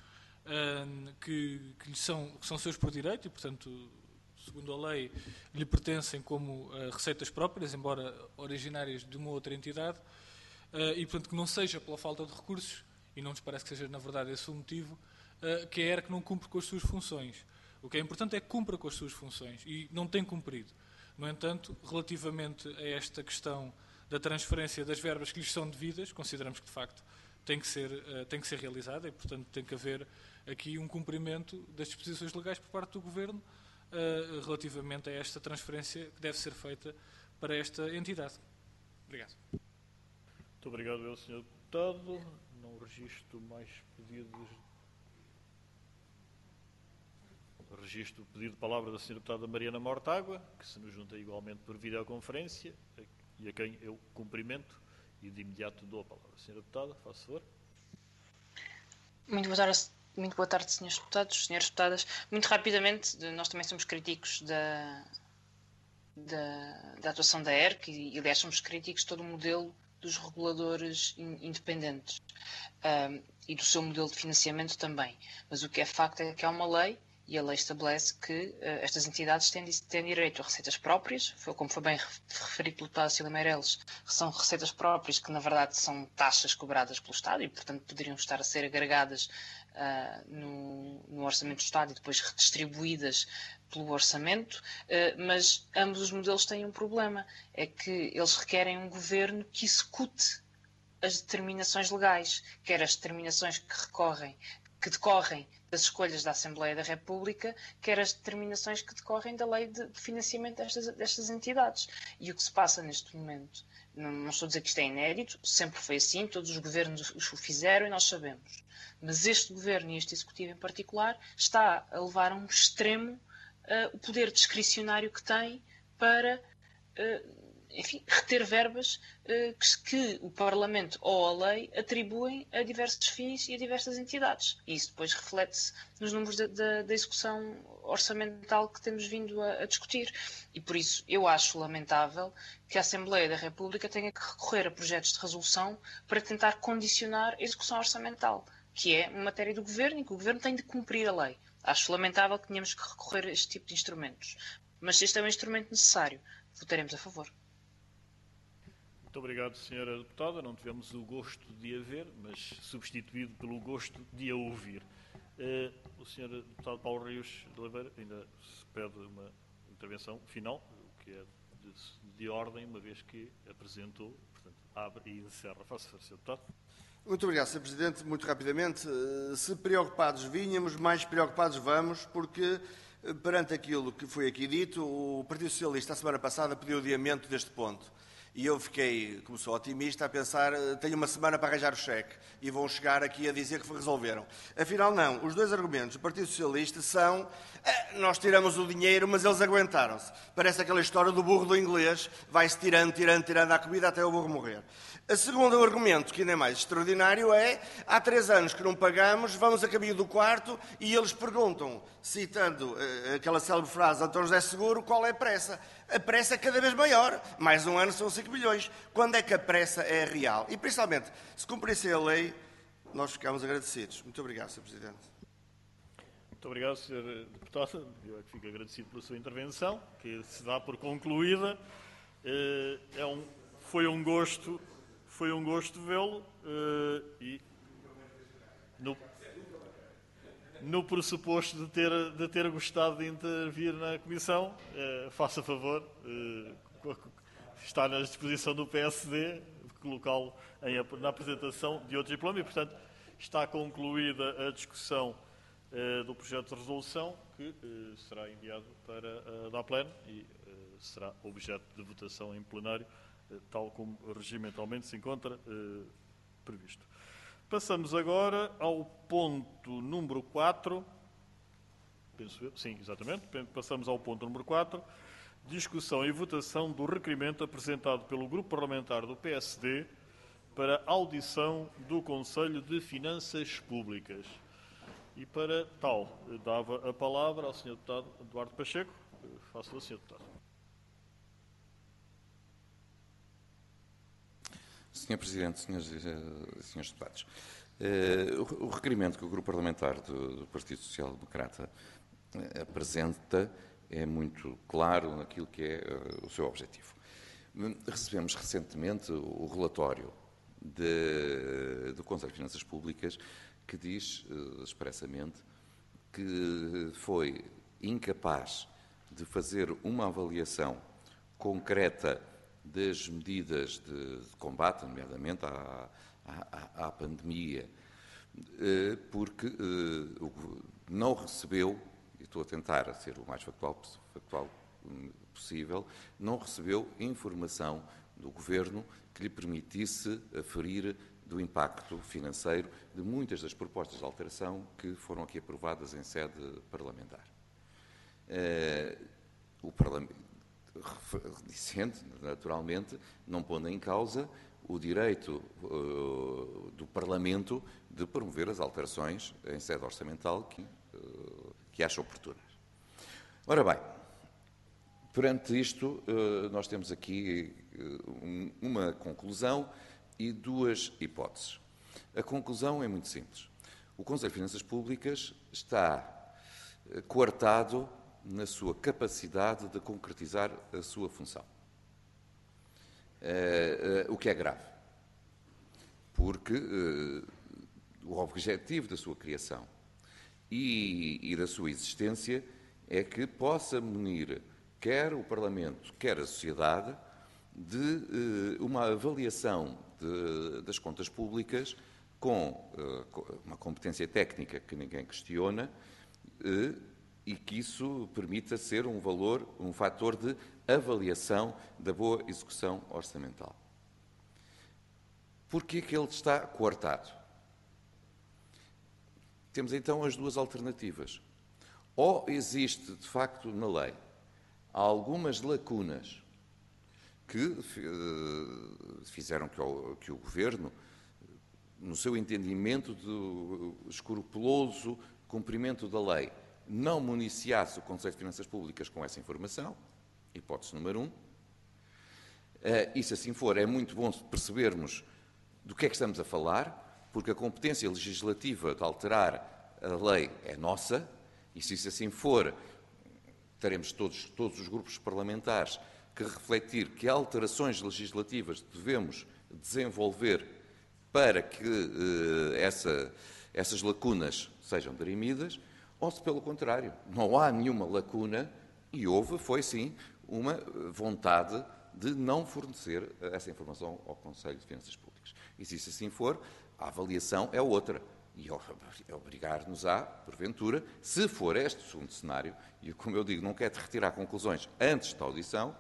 que são seus por direito e, portanto, segundo a lei, lhe pertencem como receitas próprias, embora originárias de uma outra entidade, e, portanto, que não seja pela falta de recursos, e não nos parece que seja, na verdade, esse o motivo, que a ERC não cumpre com as suas funções. O que é importante é que cumpra com as suas funções, e não tem cumprido. No entanto, relativamente a esta questão da transferência das verbas que lhes são devidas, consideramos que, de facto, tem que ser realizada e, portanto, tem que haver aqui um cumprimento das disposições legais por parte do Governo relativamente a esta transferência que deve ser feita para esta entidade. Obrigado. Muito Muito obrigado, Sr. Deputado. Não registro mais pedidos. Registro o pedido de palavra da Sra. Deputada Mariana Mortágua, que se nos junta igualmente por videoconferência e a quem eu cumprimento e de imediato dou a palavra. Sra. Deputada, faça favor. Muito boa tarde, senhores deputados, senhoras deputadas. Muito rapidamente, nós também somos críticos da atuação da ERC e, aliás, somos críticos de todo o modelo dos reguladores independentes e do seu modelo de financiamento também. Mas o que é facto é que há uma lei e a lei estabelece que estas entidades têm direito a receitas próprias, como foi bem referido pelo deputado Cília Meireles, são receitas próprias que, na verdade, são taxas cobradas pelo Estado e, portanto, poderiam estar a ser agregadas no Orçamento do Estado e depois redistribuídas pelo Orçamento, mas ambos os modelos têm um problema, é que eles requerem um governo que execute as determinações legais, quer as determinações que decorrem das escolhas da Assembleia da República, quer as determinações que decorrem da lei de financiamento destas entidades. E o que se passa neste momento, não estou a dizer que isto é inédito, sempre foi assim, todos os governos o fizeram e nós sabemos. Mas este governo e este executivo em particular está a levar a um extremo o poder discricionário que tem para reter verbas que o Parlamento ou a lei atribuem a diversos fins e a diversas entidades. E isso depois reflete-se nos números da execução orçamental que temos vindo a discutir. E por isso eu acho lamentável que a Assembleia da República tenha que recorrer a projetos de resolução para tentar condicionar a execução orçamental, que é uma matéria do Governo e que o Governo tem de cumprir a lei. Acho lamentável que tenhamos que recorrer a este tipo de instrumentos. Mas se este é um instrumento necessário, votaremos a favor. Muito obrigado, Sra. Deputada. Não tivemos o gosto de a ver, mas substituído pelo gosto de a ouvir. O Sr. Deputado Paulo Rios de Oliveira ainda se pede uma intervenção final, o que é de ordem, uma vez que apresentou, portanto, abre e encerra. Faça favor, Sr. Deputado. Muito obrigado, Sr. Presidente. Muito rapidamente, se preocupados vinhamos, mais preocupados vamos, porque perante aquilo que foi aqui dito, o Partido Socialista, a semana passada, pediu o adiamento deste ponto. E eu fiquei, como sou otimista, a pensar, tenho uma semana para arranjar o cheque e vão chegar aqui a dizer que resolveram. Afinal, não. Os dois argumentos do Partido Socialista são nós tiramos o dinheiro, mas eles aguentaram-se. Parece aquela história do burro do inglês, vai-se tirando a comida até o burro morrer. O segundo argumento, que ainda é mais extraordinário, é há 3 anos que não pagamos, vamos a caminho do quarto e eles perguntam, citando aquela célebre frase de António José Seguro, qual é a pressa? A pressa é cada vez maior. Mais um ano são 5 milhões. Quando é que a pressa é real? E, principalmente, se cumprissem a lei, nós ficamos agradecidos. Muito obrigado, Sr. Presidente. Muito obrigado, Sr. Deputado. Eu é que fico agradecido pela sua intervenção, que se dá por concluída. Foi um gosto vê-lo e no pressuposto de ter gostado de intervir na Comissão, faça favor, está na disposição do PSD colocá-lo na apresentação de outro diploma e, portanto, está concluída a discussão do projeto de resolução que será enviado para a DAPLEN e será objeto de votação em plenário, tal como regimentalmente se encontra previsto. Passamos agora ao ponto número 4. Penso eu, sim, exatamente. Passamos ao ponto número 4. Discussão e votação do requerimento apresentado pelo Grupo Parlamentar do PSD para audição do Conselho de Finanças Públicas. E para tal, dava a palavra ao Sr. Deputado Eduardo Pacheco. Faça o Sr. Deputado. Sr. Presidente, senhores e senhores deputados, o requerimento que o Grupo Parlamentar do Partido Social Democrata apresenta é muito claro naquilo que é o seu objetivo. Recebemos recentemente o relatório do Conselho de Finanças Públicas que diz expressamente que foi incapaz de fazer uma avaliação concreta das medidas de combate, nomeadamente à pandemia, porque não recebeu, e estou a tentar ser o mais factual possível, não recebeu informação do Governo que lhe permitisse aferir do impacto financeiro de muitas das propostas de alteração que foram aqui aprovadas em sede parlamentar. O Parlamento, dizendo, naturalmente, não pondo em causa o direito do Parlamento de promover as alterações em sede orçamental que acha oportunas. Ora bem, perante isto, nós temos aqui uma conclusão e duas hipóteses. A conclusão é muito simples. O Conselho de Finanças Públicas está coartado na sua capacidade de concretizar a sua função. O que é grave. Porque o objetivo da sua criação e da sua existência é que possa munir quer o Parlamento, quer a sociedade, de uma avaliação das contas públicas com uma competência técnica que ninguém questiona e que isso permita ser um fator de avaliação da boa execução orçamental. Porquê que ele está coartado? Temos então as duas alternativas. Ou existe, de facto, na lei, algumas lacunas que fizeram que o Governo, no seu entendimento do escrupuloso cumprimento da lei, não municiasse o Conselho de Finanças Públicas com essa informação, hipótese número 1. E se assim for, é muito bom percebermos do que é que estamos a falar, porque a competência legislativa de alterar a lei é nossa, e se isso assim for, teremos todos os grupos parlamentares que refletir que alterações legislativas devemos desenvolver para que essas lacunas sejam dirimidas, ou se, pelo contrário, não há nenhuma lacuna e foi sim, uma vontade de não fornecer essa informação ao Conselho de Finanças Públicas. E se isso assim for, a avaliação é outra. E obrigar-nos-á, porventura, se for este o segundo cenário, e como eu digo, não quero retirar conclusões antes da audição,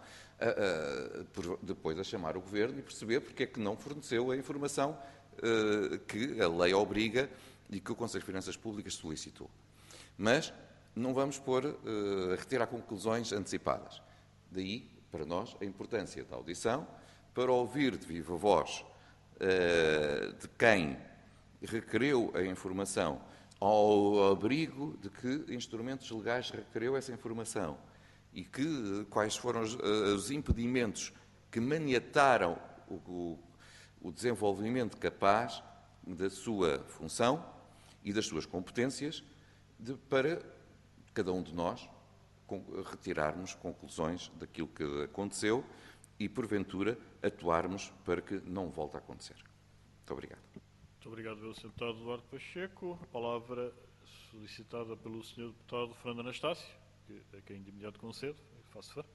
depois a chamar o Governo e perceber porque é que não forneceu a informação que a lei obriga e que o Conselho de Finanças Públicas solicitou. Mas não vamos retirar conclusões antecipadas. Daí, para nós, a importância da audição, para ouvir de viva voz de quem requereu a informação, ao abrigo de que instrumentos legais requereu essa informação e quais foram os impedimentos que maniataram o desenvolvimento capaz da sua função e das suas competências para cada um de nós retirarmos conclusões daquilo que aconteceu e, porventura, atuarmos para que não volte a acontecer. Muito obrigado. Muito obrigado, Sr. Deputado Eduardo Pacheco. A palavra solicitada pelo Sr. Deputado Fernando Anastácio, a quem de imediato concedo. Faço favor.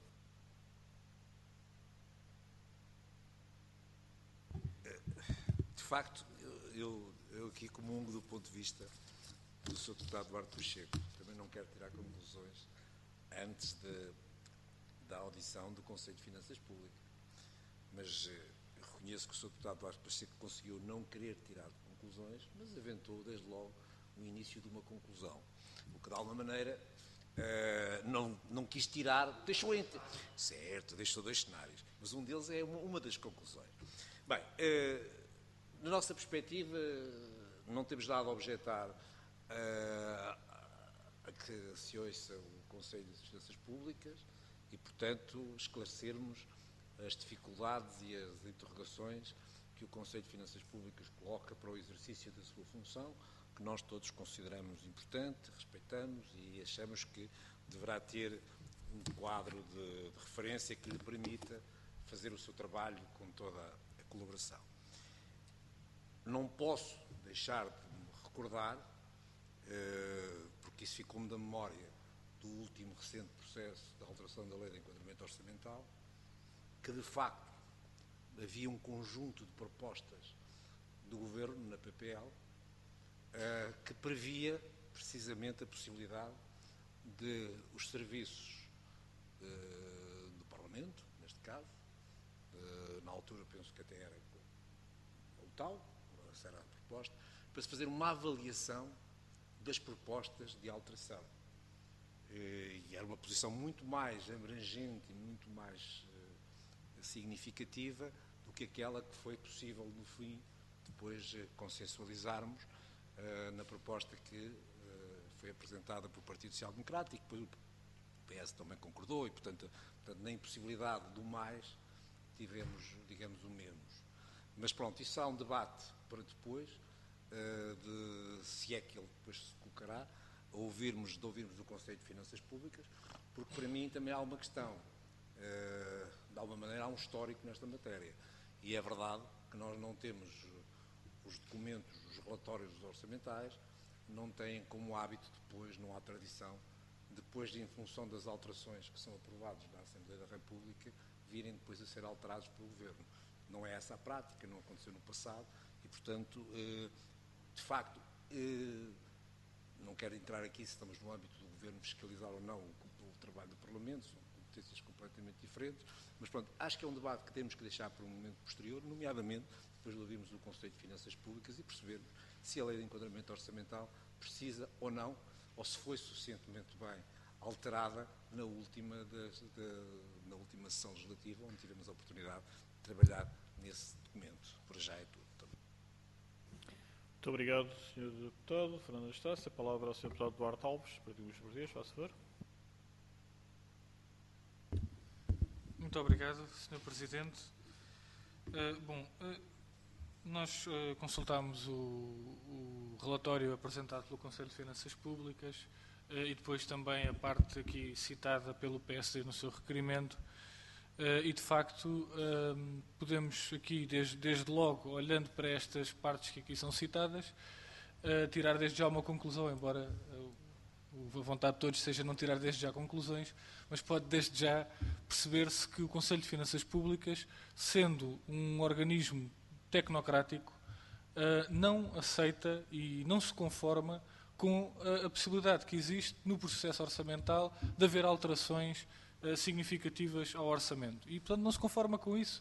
De facto, eu aqui comungo do ponto de vista do Sr. Deputado Eduardo Pacheco. Também não quero tirar conclusões antes da audição do Conselho de Finanças Públicas. Mas reconheço que o Sr. Deputado Eduardo Pacheco conseguiu não querer tirar conclusões, mas aventou desde logo o início de uma conclusão. O que, de alguma maneira, não quis tirar, deixou dois cenários, mas um deles é uma das conclusões. Bem, na nossa perspectiva, não temos nada a objetar a que se ouça o Conselho de Finanças Públicas e, portanto, esclarecermos as dificuldades e as interrogações que o Conselho de Finanças Públicas coloca para o exercício da sua função, que nós todos consideramos importante, respeitamos e achamos que deverá ter um quadro de referência que lhe permita fazer o seu trabalho com toda a colaboração. Não posso deixar de me recordar, porque isso ficou-me da memória do último recente processo de alteração da Lei de Enquadramento Orçamental, que de facto havia um conjunto de propostas do Governo na PPL que previa precisamente a possibilidade de os serviços do Parlamento, neste caso, na altura penso que até era o tal, essa era a proposta, para se fazer uma avaliação das propostas de alteração. E era uma posição muito mais abrangente e muito mais significativa do que aquela que foi possível, no fim, depois consensualizarmos na proposta que foi apresentada pelo Partido Social Democrático, depois o PS também concordou e, portanto, na impossibilidade do mais, tivemos, digamos, o menos. Mas pronto, isso há um debate para depois, se é que ele depois se colocará, de ouvirmos o Conselho de Finanças Públicas, porque para mim também há uma questão, de alguma maneira há um histórico nesta matéria. E é verdade que nós não temos os documentos, os relatórios orçamentais, não têm como hábito depois, não há tradição, depois em função das alterações que são aprovadas na Assembleia da República, virem depois a ser alterados pelo Governo. Não é essa a prática, não aconteceu no passado e, portanto, de facto, não quero entrar aqui se estamos no âmbito do Governo fiscalizar ou não o trabalho do Parlamento, são competências completamente diferentes, mas pronto, acho que é um debate que temos que deixar para um momento posterior, nomeadamente depois de ouvirmos o Conselho de Finanças Públicas e percebermos se a Lei de Enquadramento Orçamental precisa ou não, ou se foi suficientemente bem alterada na última sessão legislativa, onde tivemos a oportunidade de trabalhar nesse documento. Por já é tudo. Muito obrigado, Sr. Deputado. Fernando Estácio. A palavra ao Sr. Deputado Duarte Alves, Partido dos Verdes, faz favor. Muito obrigado, Sr. Presidente. Nós consultámos o relatório apresentado pelo Conselho de Finanças Públicas e depois também a parte aqui citada pelo PSD no seu requerimento e, de facto, podemos aqui, desde logo, olhando para estas partes que aqui são citadas, tirar desde já uma conclusão, embora a vontade de todos seja não tirar desde já conclusões, mas pode desde já perceber-se que o Conselho de Finanças Públicas, sendo um organismo tecnocrático, não aceita e não se conforma com a possibilidade que existe no processo orçamental de haver alterações significativas ao orçamento. E, portanto, não se conforma com isso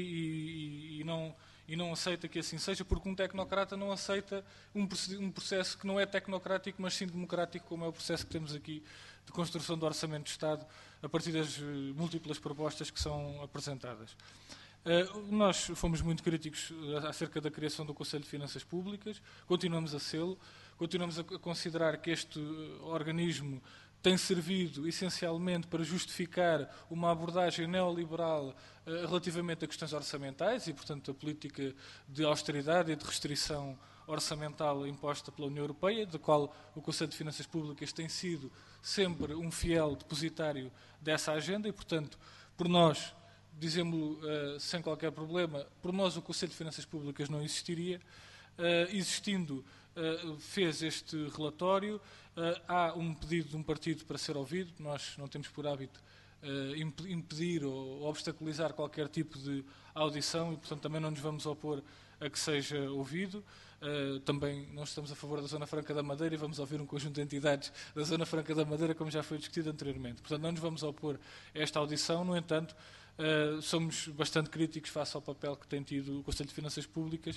e não aceita que assim seja, porque um tecnocrata não aceita um processo que não é tecnocrático, mas sim democrático, como é o processo que temos aqui de construção do Orçamento de Estado, a partir das múltiplas propostas que são apresentadas. Nós fomos muito críticos acerca da criação do Conselho de Finanças Públicas, continuamos a sê-lo, continuamos a considerar que este organismo tem servido essencialmente para justificar uma abordagem neoliberal relativamente a questões orçamentais e, portanto, a política de austeridade e de restrição orçamental imposta pela União Europeia, da qual o Conselho de Finanças Públicas tem sido sempre um fiel depositário dessa agenda e, portanto, por nós, dizemos-lo sem qualquer problema, por nós o Conselho de Finanças Públicas não existiria. Existindo, fez este relatório, há um pedido de um partido para ser ouvido, nós não temos por hábito impedir ou obstaculizar qualquer tipo de audição e, portanto, também não nos vamos opor a que seja ouvido. Também não estamos a favor da Zona Franca da Madeira e vamos ouvir um conjunto de entidades da Zona Franca da Madeira, como já foi discutido anteriormente. Portanto, não nos vamos opor a esta audição, no entanto, somos bastante críticos face ao papel que tem tido o Conselho de Finanças Públicas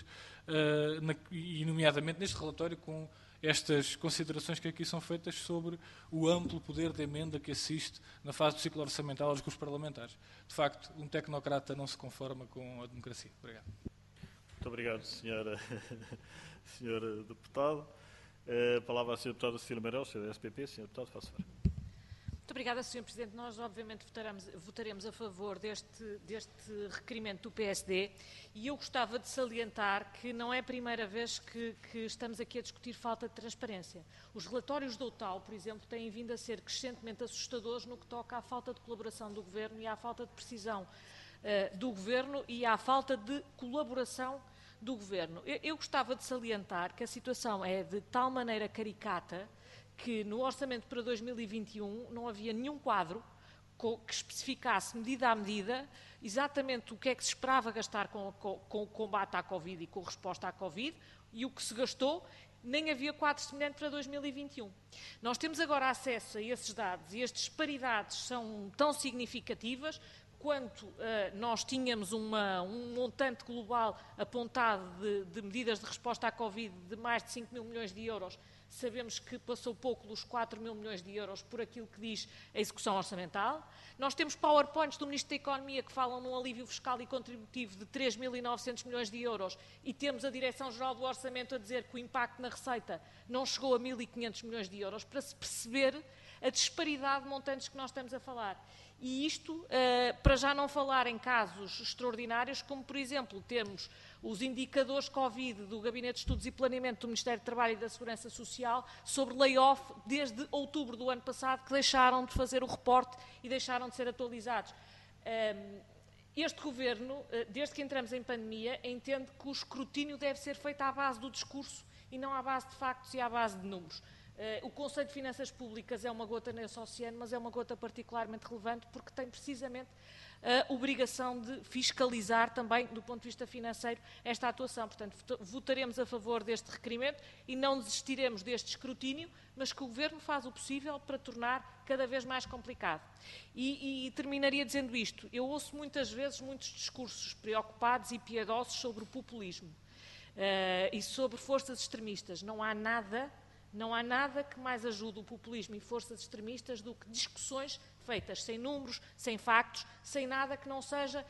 e, nomeadamente, neste relatório com estas considerações que aqui são feitas sobre o amplo poder de emenda que assiste na fase do ciclo orçamental aos grupos parlamentares. De facto, um tecnocrata não se conforma com a democracia. Obrigado. Muito obrigado, Sr. Deputado. A palavra ao Sr. Deputado Cecília Meirelles, da SPP. Sr. Deputado, faça favor. Muito obrigada, Sr. Presidente. Nós, obviamente, votaremos a favor deste requerimento do PSD e eu gostava de salientar que não é a primeira vez que estamos aqui a discutir falta de transparência. Os relatórios do OTAU, por exemplo, têm vindo a ser crescentemente assustadores no que toca à falta de colaboração do Governo e à falta de precisão do Governo e à falta de colaboração do Governo. Eu gostava de salientar que a situação é de tal maneira caricata que no orçamento para 2021 não havia nenhum quadro que especificasse medida a medida exatamente o que é que se esperava gastar com o combate à Covid e com a resposta à Covid e o que se gastou, nem havia quadro semelhante para 2021. Nós temos agora acesso a esses dados e as disparidades são tão significativas enquanto nós tínhamos um montante global apontado de medidas de resposta à Covid de mais de 5 mil milhões de euros, sabemos que passou pouco dos 4 mil milhões de euros por aquilo que diz a execução orçamental. Nós temos PowerPoints do Ministro da Economia que falam num alívio fiscal e contributivo de 3.900 milhões de euros e temos a Direção-Geral do Orçamento a dizer que o impacto na receita não chegou a 1.500 milhões de euros, para se perceber a disparidade de montantes que nós estamos a falar. E isto, para já não falar em casos extraordinários, como, por exemplo, temos os indicadores Covid do Gabinete de Estudos e Planeamento do Ministério do Trabalho e da Segurança Social sobre layoff desde outubro do ano passado, que deixaram de fazer o reporte e deixaram de ser atualizados. Este Governo, desde que entramos em pandemia, entende que o escrutínio deve ser feito à base do discurso e não à base de factos e à base de números. O Conselho de Finanças Públicas é uma gota nesse oceano, mas é uma gota particularmente relevante porque tem precisamente a obrigação de fiscalizar também, do ponto de vista financeiro, esta atuação. Portanto, votaremos a favor deste requerimento e não desistiremos deste escrutínio, mas que o Governo faz o possível para tornar cada vez mais complicado. E terminaria dizendo isto. Eu ouço muitas vezes muitos discursos preocupados e piedosos sobre o populismo e sobre forças extremistas. Não há nada que mais ajude o populismo e forças extremistas do que discussões feitas sem números, sem factos, sem nada que não seja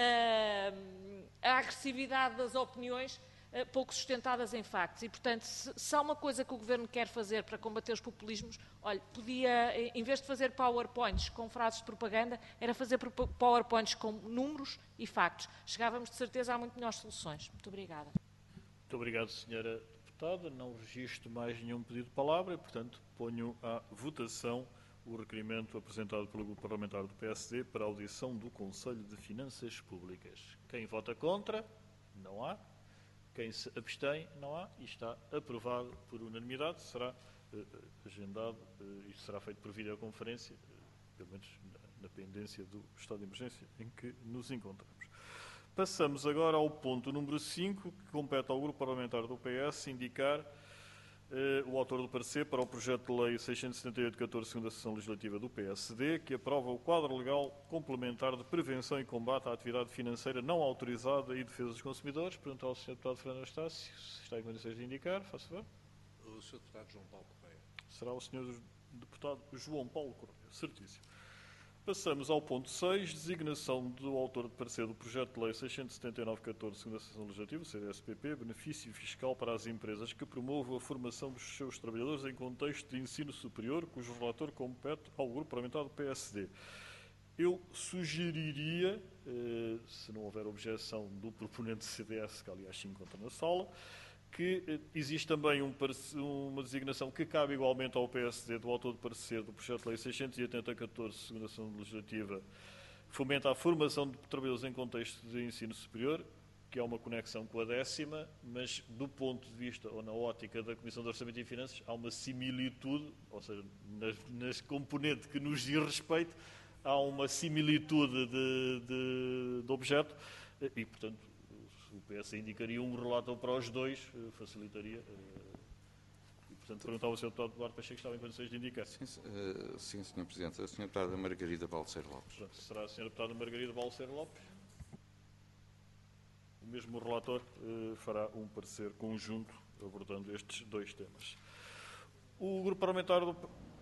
a agressividade das opiniões pouco sustentadas em factos. E, portanto, se há uma coisa que o Governo quer fazer para combater os populismos, olha, podia, em vez de fazer PowerPoints com frases de propaganda, era fazer PowerPoints com números e factos. Chegávamos, de certeza, a muito melhores soluções. Muito obrigada. Muito obrigado, Sra. Deputada. Não registro mais nenhum pedido de palavra e, portanto, ponho à votação o requerimento apresentado pelo Grupo Parlamentar do PSD para a audição do Conselho de Finanças Públicas. Quem vota contra? Não há. Quem se abstém? Não há. E está aprovado por unanimidade. Será agendado e será feito por videoconferência, pelo menos na pendência do estado de emergência em que nos encontramos. Passamos agora ao ponto número 5, que compete ao Grupo Parlamentar do PS indicar o autor do parecer para o projeto de lei 678/14, segunda sessão legislativa do PSD, que aprova o quadro legal complementar de prevenção e combate à atividade financeira não autorizada e defesa dos consumidores. Pergunto ao Sr. Deputado Fernando Anastácio se está em condições de indicar. Faça favor. O Sr. Deputado João Paulo Correia. Será o Sr. Deputado João Paulo Correia. Certíssimo. Passamos ao ponto 6, designação do autor de parecer do projeto de lei 679/14, segunda sessão legislativa, CDS-PP, benefício fiscal para as empresas que promovam a formação dos seus trabalhadores em contexto de ensino superior, cujo relator compete ao Grupo Parlamentar do PSD. Eu sugeriria, se não houver objeção do proponente CDS, que aliás se encontra na sala, que existe também uma designação que cabe igualmente ao PSD do autor de parecer do projeto de lei 680/14, segunda sessão legislativa, fomenta a formação de trabalhadores em contexto de ensino superior, que é uma conexão com a 10ª, mas do ponto de vista, ou na ótica da Comissão de Orçamento e Finanças, há uma similitude, ou seja, nas componente que nos diz respeito, há uma similitude de objeto e, portanto, o PS indicaria um relator para os dois, facilitaria. E, portanto, perguntava ao Sr. Deputado Duarte Pacheco se estava em condições de indicar. Sim, Sr. Presidente. A Sra. Deputada Margarida Balseiro Lopes. Portanto, será a Sra. Deputada Margarida Balseiro Lopes. O mesmo relator fará um parecer conjunto abordando estes dois temas. O Grupo Parlamentar do...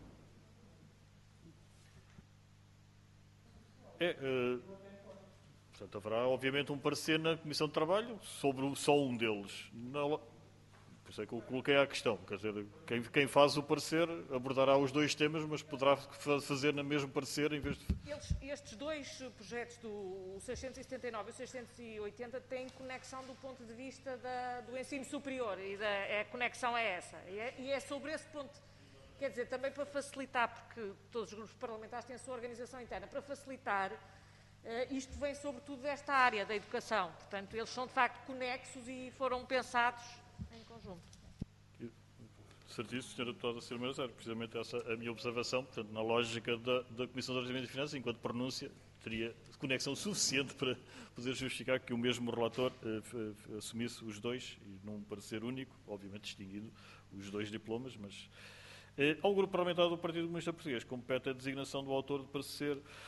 Portanto, haverá, obviamente, um parecer na Comissão de Trabalho sobre só um deles. Por isso é que eu coloquei a questão. Quer dizer, quem faz o parecer abordará os dois temas, mas poderá fazer no mesmo parecer em vez de... Estes dois projetos, do 679 e o 680, têm conexão do ponto de vista do ensino superior e a conexão é essa. E é sobre esse ponto, quer dizer, também para facilitar, porque todos os grupos parlamentares têm a sua organização interna, para facilitar... isto vem sobretudo desta área da educação, portanto, eles são de facto conexos e foram pensados em conjunto. Certíssimo, Sra. Deputada Silmeira, era precisamente essa a minha observação, portanto, na lógica da Comissão de Orçamento e Finanças, enquanto pronúncia, teria conexão suficiente para poder justificar que o mesmo relator assumisse os dois, e num parecer único, obviamente distinguindo os dois diplomas, mas ao Grupo Parlamentar do Partido Comunista Português compete a designação do autor de parecer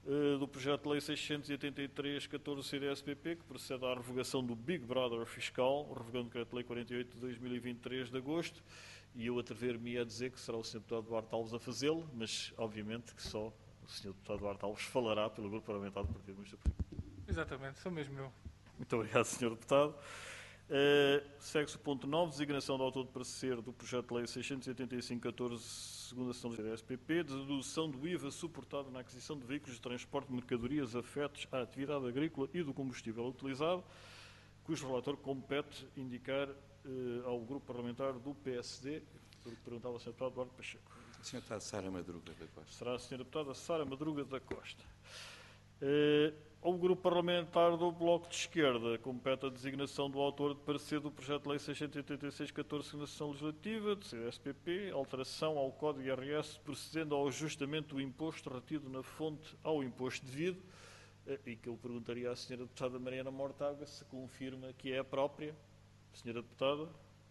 do projeto de lei 683/14 CDS-PP, que procede à revogação do Big Brother fiscal, revogando o decreto-lei 48 de 2023 de agosto, e eu atrever-me a dizer que será o Sr. Deputado Duarte Alves a fazê-lo, mas obviamente que só o Sr. Deputado Duarte Alves falará pelo Grupo Parlamentar do Partido Comunista Português. Exatamente, sou mesmo eu. Muito obrigado, Sr. Deputado. Segue-se o ponto 9, designação do autor de parecer do projeto de lei 685/14, segunda sessão do CDS-PP, de dedução do IVA suportado na aquisição de veículos de transporte de mercadorias afetos à atividade agrícola e do combustível utilizado, cujo relator compete indicar ao grupo parlamentar do PSD, pelo que perguntava o Sr. Deputado Eduardo Pacheco. A Sra. Deputada Sara Madruga da Costa. Será a Sra. Deputada Sara Madruga da Costa. Ao grupo parlamentar do Bloco de Esquerda compete a designação do autor de parecer do projeto de lei 686/14, segunda sessão legislativa, do CDS-PP, alteração ao Código IRS procedendo ao ajustamento do imposto retido na fonte ao imposto devido, e que eu perguntaria à Sra. Deputada Mariana Mortágua se confirma que é a própria. Sra. Deputada.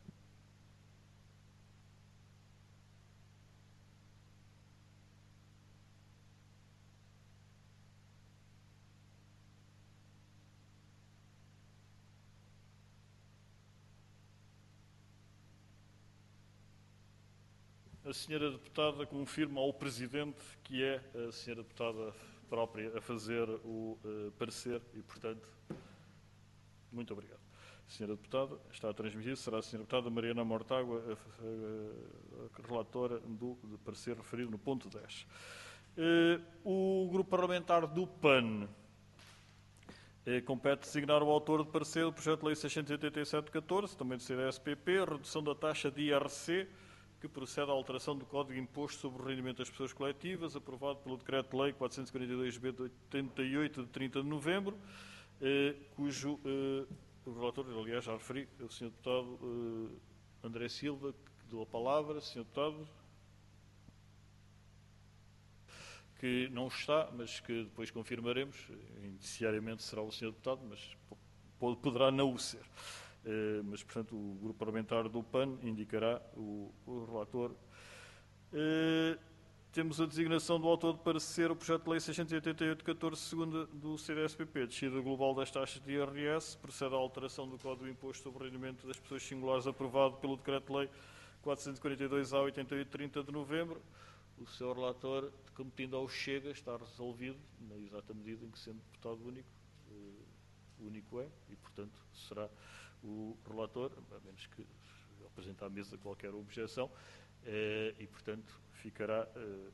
A Sra. Deputada confirma ao Presidente que é a Sra. Deputada própria a fazer o parecer e, portanto, muito obrigado. Sra. Deputada, está a transmitir, será a Sra. Deputada Mariana Mortágua, a relatora do parecer referido no ponto 10. O grupo parlamentar do PAN compete designar o autor de parecer do projeto de lei 687/14, também do CDS-PP, redução da taxa de IRC, que procede à alteração do Código de Imposto sobre o Rendimento das Pessoas Coletivas, aprovado pelo Decreto-Lei 442/B de 88, de 30 de novembro, cujo o relator, aliás, já referi, o Sr. Deputado André Silva, que deu a palavra. Sr. Deputado, que não está, mas que depois confirmaremos, indiciariamente será o Sr. Deputado, mas poderá não o ser. Mas, portanto, o grupo parlamentar do PAN indicará o relator. Temos a designação do autor de parecer o projeto de lei 688/14, segunda do CDS-PP, descida global das taxas de IRS, procede à alteração do Código do Imposto sobre o Rendimento das Pessoas Singulares, aprovado pelo Decreto-Lei 442/A 88, 30 de novembro. O seu relator, competindo ao Chega, está resolvido, na exata medida em que, sendo deputado único, único é, e, portanto, será o relator, a menos que apresente à mesa qualquer objeção, e, portanto, ficará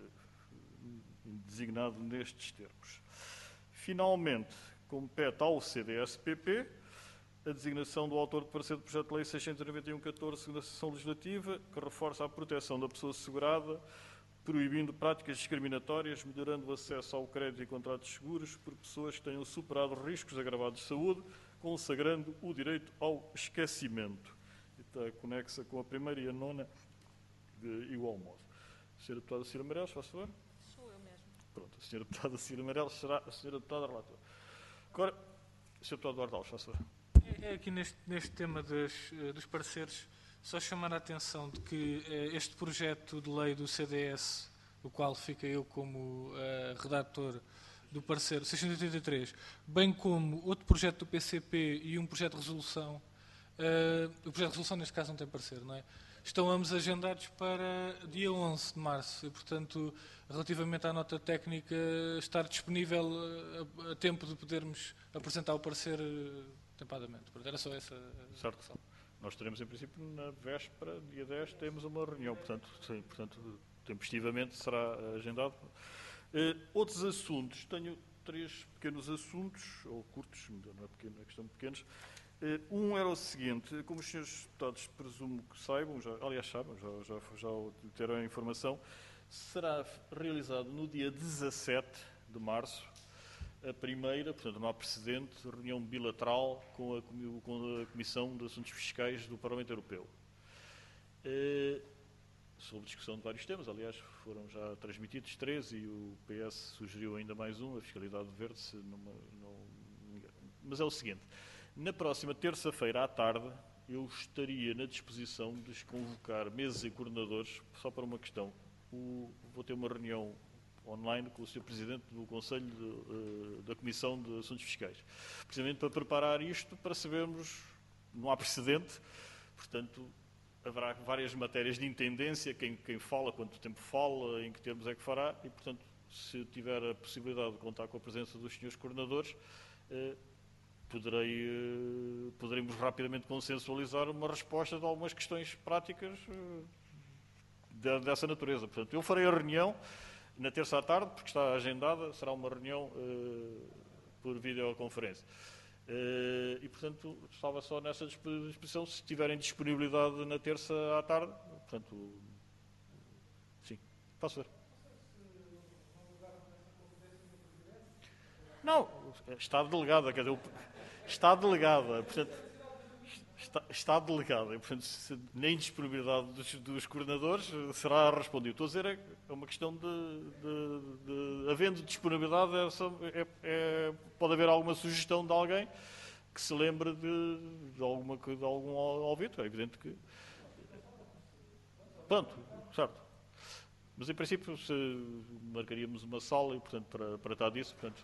designado nestes termos. Finalmente, compete ao CDS-PP a designação do autor de parecer do projeto de lei 691/14, segunda sessão legislativa, que reforça a proteção da pessoa segurada, proibindo práticas discriminatórias, melhorando o acesso ao crédito e contratos seguros por pessoas que tenham superado riscos agravados de saúde, consagrando o direito ao esquecimento. Está conexa com a primeira e a nona de igual modo. Sra. Deputada Cira Meirelles, faz favor. Sou eu mesmo. Pronto, a Sra. Deputada Cira Meirelles será a Sra. Deputada relatora. Agora, Sr. Deputado Duarte Alves, faz favor. É aqui neste tema dos pareceres, só chamar a atenção de que este projeto de lei do CDS, do qual fica eu como redator do parecer 683, bem como outro projeto do PCP e um projeto de resolução, o projeto de resolução neste caso não tem parecer, não é? Estão ambos agendados para dia 11 de março e, portanto, relativamente à nota técnica, estar disponível a tempo de podermos apresentar o parecer tempadamente. Portanto, era só essa certo. Nós teremos, em princípio, na véspera, dia 10, temos uma reunião, portanto, sim, tempestivamente será agendado. Outros assuntos, tenho 3 pequenos assuntos, ou curtos, não é pequeno, é questão de pequenos. Um era o seguinte, como os senhores deputados presumo que saibam, aliás sabem, já terão a informação, será realizado no dia 17 de março a primeira, portanto não há precedente, reunião bilateral com a Comissão de Assuntos Fiscais do Parlamento Europeu. Sobre discussão de vários temas, aliás, foram já transmitidos 3 e o PS sugeriu ainda mais um, a fiscalidade verde, se não me engano. Mas é o seguinte, na próxima terça-feira à tarde, eu estaria na disposição de convocar mesas e coordenadores, só para uma questão. Vou ter uma reunião online com o Sr. Presidente do Conselho da Comissão de Assuntos Fiscais. Precisamente para preparar isto, para sabermos, não há precedente, portanto, haverá várias matérias de intendência, quem fala, quanto tempo fala, em que termos é que fará, e, portanto, se tiver a possibilidade de contar com a presença dos senhores coordenadores, poderemos rapidamente consensualizar uma resposta de algumas questões práticas dessa natureza. Portanto, eu farei a reunião na terça à tarde, porque está agendada, será uma reunião por videoconferência. E, portanto, estava só nessa disposição, se tiverem disponibilidade na terça à tarde, portanto, sim, posso ver. Não, está delegada, quer dizer, está delegada, portanto, está delegada, e, portanto, na indisponibilidade dos coordenadores será respondido. Estou a dizer, é uma questão de havendo disponibilidade, pode haver alguma sugestão de alguém que se lembre de algum ouvido, é evidente que... Pronto, certo. Mas, em princípio, marcaríamos uma sala, e, portanto, para estar disso, portanto...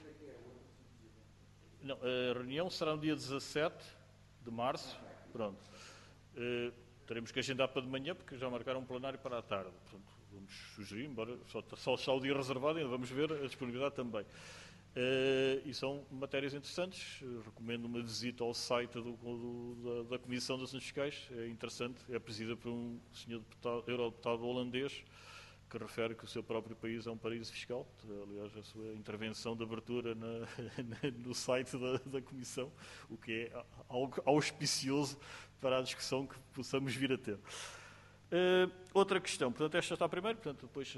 Não, a reunião será no dia 17 de março, pronto. Teremos que agendar para de manhã, porque já marcaram um plenário para a tarde. Portanto, vamos sugerir, embora só está o dia reservado, ainda vamos ver a disponibilidade também. E são matérias interessantes. Recomendo uma visita ao site da Comissão de Assuntos Fiscais. É interessante, é presidida por um senhor eurodeputado holandês, que refere que o seu próprio país é um paraíso fiscal. Aliás, a sua intervenção de abertura no site da Comissão, o que é algo auspicioso para a discussão que possamos vir a ter. Outra questão, portanto, esta está primeiro, portanto, depois...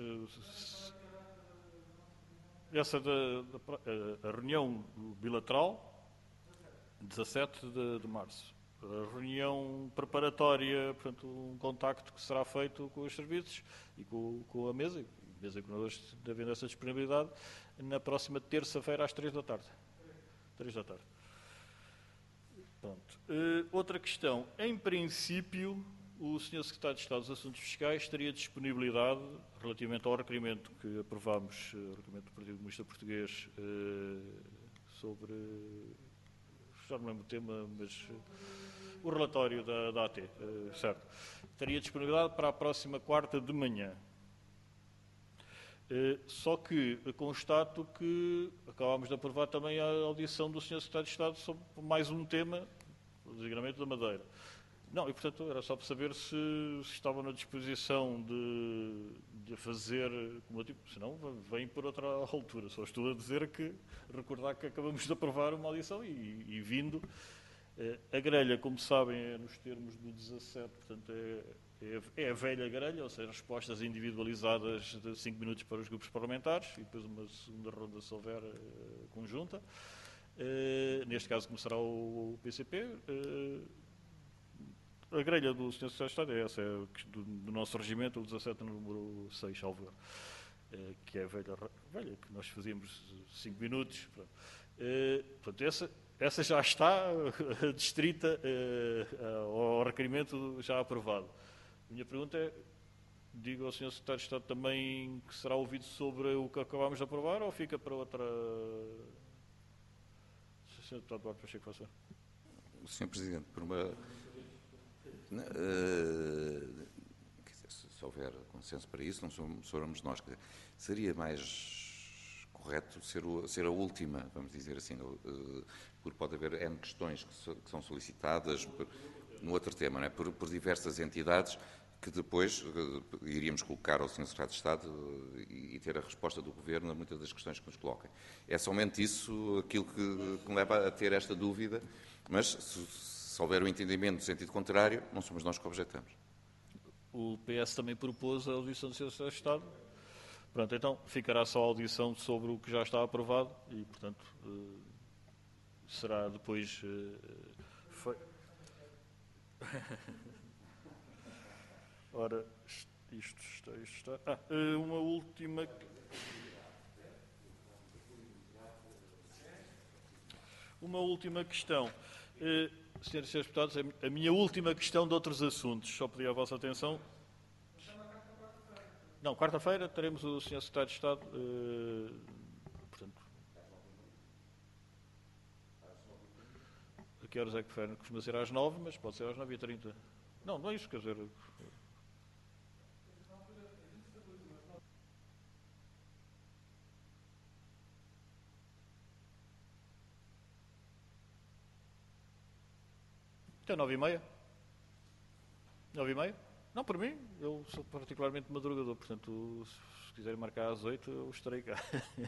Essa a reunião bilateral, 17 de março. A reunião preparatória, portanto, um contacto que será feito com os serviços e com a mesa que nós devendo essa disponibilidade, na próxima terça-feira às 3 da tarde. 3 da tarde. Pronto. Outra questão. Em princípio, o Sr. Secretário de Estado dos Assuntos Fiscais teria disponibilidade, relativamente ao requerimento que aprovámos, o requerimento do Partido Comunista Português, sobre... já não lembro o tema, mas... o relatório da AT, certo. Teria disponibilidade para a próxima quarta de manhã. Só que constato que acabámos de aprovar também a audição do Sr. Secretário de Estado sobre mais um tema, o designamento da Madeira. Não, e portanto era só para saber se estavam na disposição de fazer, como eu digo, senão vem por outra altura. Só estou a dizer recordar que acabamos de aprovar uma audição e vindo... A grelha, como sabem, é nos termos do 17, portanto é a velha grelha, ou seja, respostas individualizadas de 5 minutos para os grupos parlamentares e depois uma segunda ronda, se houver, conjunta. Neste caso começará o PCP. A grelha do Sr. Secretário de Estado é essa, do nosso regimento, o 17, número 6, salvo erro, que é a velha que nós fazíamos 5 minutos. Portanto, essa já está distrita ao requerimento já aprovado. A minha pergunta é, digo ao Sr. Secretário de Estado também que será ouvido sobre o que acabámos de aprovar ou fica para outra... Sr. Deputado Duarte Pacheco, faça. O Sr. Presidente, por uma... se houver consenso para isso, não somos nós. Seria mais correto ser a última, vamos dizer assim, porque pode haver N questões que são solicitadas no outro tema, não é? por diversas entidades que depois iríamos colocar ao Sr. Secretário de Estado e ter a resposta do Governo a muitas das questões que nos colocam. É somente isso aquilo que me leva a ter esta dúvida, mas se houver um entendimento no sentido contrário, não somos nós que objetamos. O PS também propôs a audição do Sr. Secretário de Estado. Pronto, então ficará só a audição sobre o que já está aprovado e, portanto, será depois... Ora, isto está... uma última... Uma última questão. Senhoras e senhores deputados, a minha última questão de outros assuntos. Só pedi a vossa atenção. Não, quarta-feira teremos o Sr. Secretário de Estado, portanto, a que horas é que costuma ser às 9, mas pode ser às 9h30. Não, não é isso, quer dizer... Até 9h30? 9h30? Não, por mim, eu sou particularmente madrugador, portanto, se quiserem marcar às 8, eu estarei cá.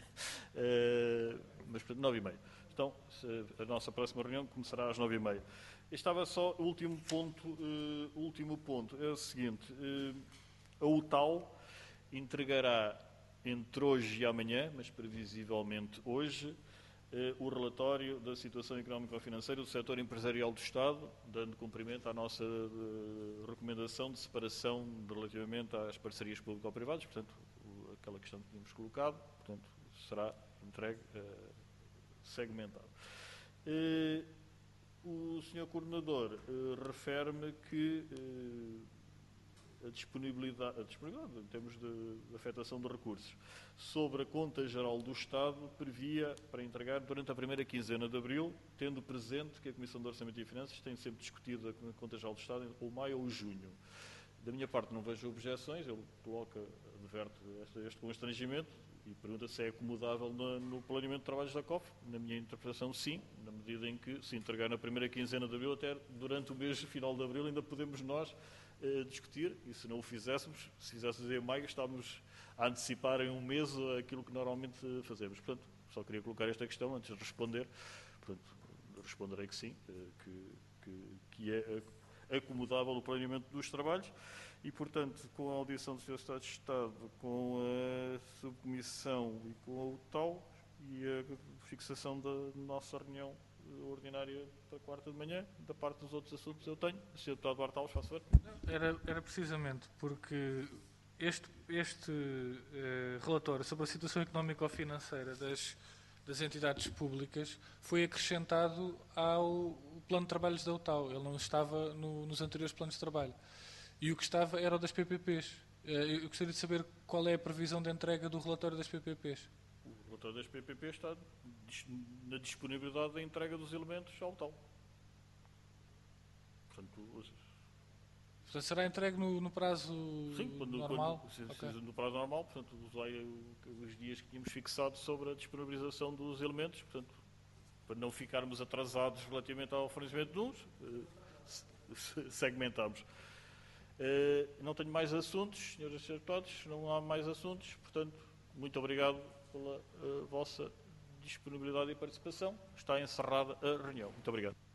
Mas, portanto, 9h30. Então, a nossa próxima reunião começará às 9h30. Estava só o último ponto, é o seguinte, a UTAU entregará entre hoje e amanhã, mas previsivelmente hoje, o relatório da situação económico-financeira do setor empresarial do Estado, dando cumprimento à nossa recomendação de separação relativamente às parcerias público-privadas, portanto, aquela questão que tínhamos colocado, portanto, será entregue segmentado. O Sr. Coordenador refere-me que a disponibilidade em termos de afetação de recursos sobre a conta geral do Estado previa para entregar durante a primeira quinzena de abril, tendo presente que a Comissão de Orçamento e Finanças tem sempre discutido a conta geral do Estado ou maio ou junho. Da minha parte não vejo objeções, ele adverte este constrangimento e pergunta se é acomodável no planeamento de trabalhos da COF. Na minha interpretação, sim, na medida em que se entregar na primeira quinzena de abril, até durante o mês final de abril ainda podemos nós discutir, e se não o fizéssemos, se fizéssemos em maio, estávamos a antecipar em um mês aquilo que normalmente fazemos. Portanto, só queria colocar esta questão antes de responder. Portanto, responderei que sim, que é acomodável o planeamento dos trabalhos e, portanto, com a audição do Sr. Secretário de Estado, com a subcomissão e com a UTAU e a fixação da nossa reunião ordinária para quarta de manhã, da parte dos outros assuntos eu tenho. O Sr. Deputado Duarte Alves, faço favor. Era precisamente porque este relatório sobre a situação económico-financeira das entidades públicas foi acrescentado ao plano de trabalhos da UTAU. Ele não estava nos anteriores planos de trabalho. E o que estava era o das PPPs. Eu gostaria de saber qual é a previsão de entrega do relatório das PPPs. O relatório das PPPs está na disponibilidade da entrega dos elementos ao UTAU. Portanto, será entregue no prazo normal? No prazo normal, portanto, usei os dias que tínhamos fixado sobre a disponibilização dos elementos, portanto, para não ficarmos atrasados relativamente ao fornecimento de uns, segmentamos. Não tenho mais assuntos, senhores deputados, não há mais assuntos, portanto, muito obrigado pela vossa disponibilidade e participação. Está encerrada a reunião. Muito obrigado.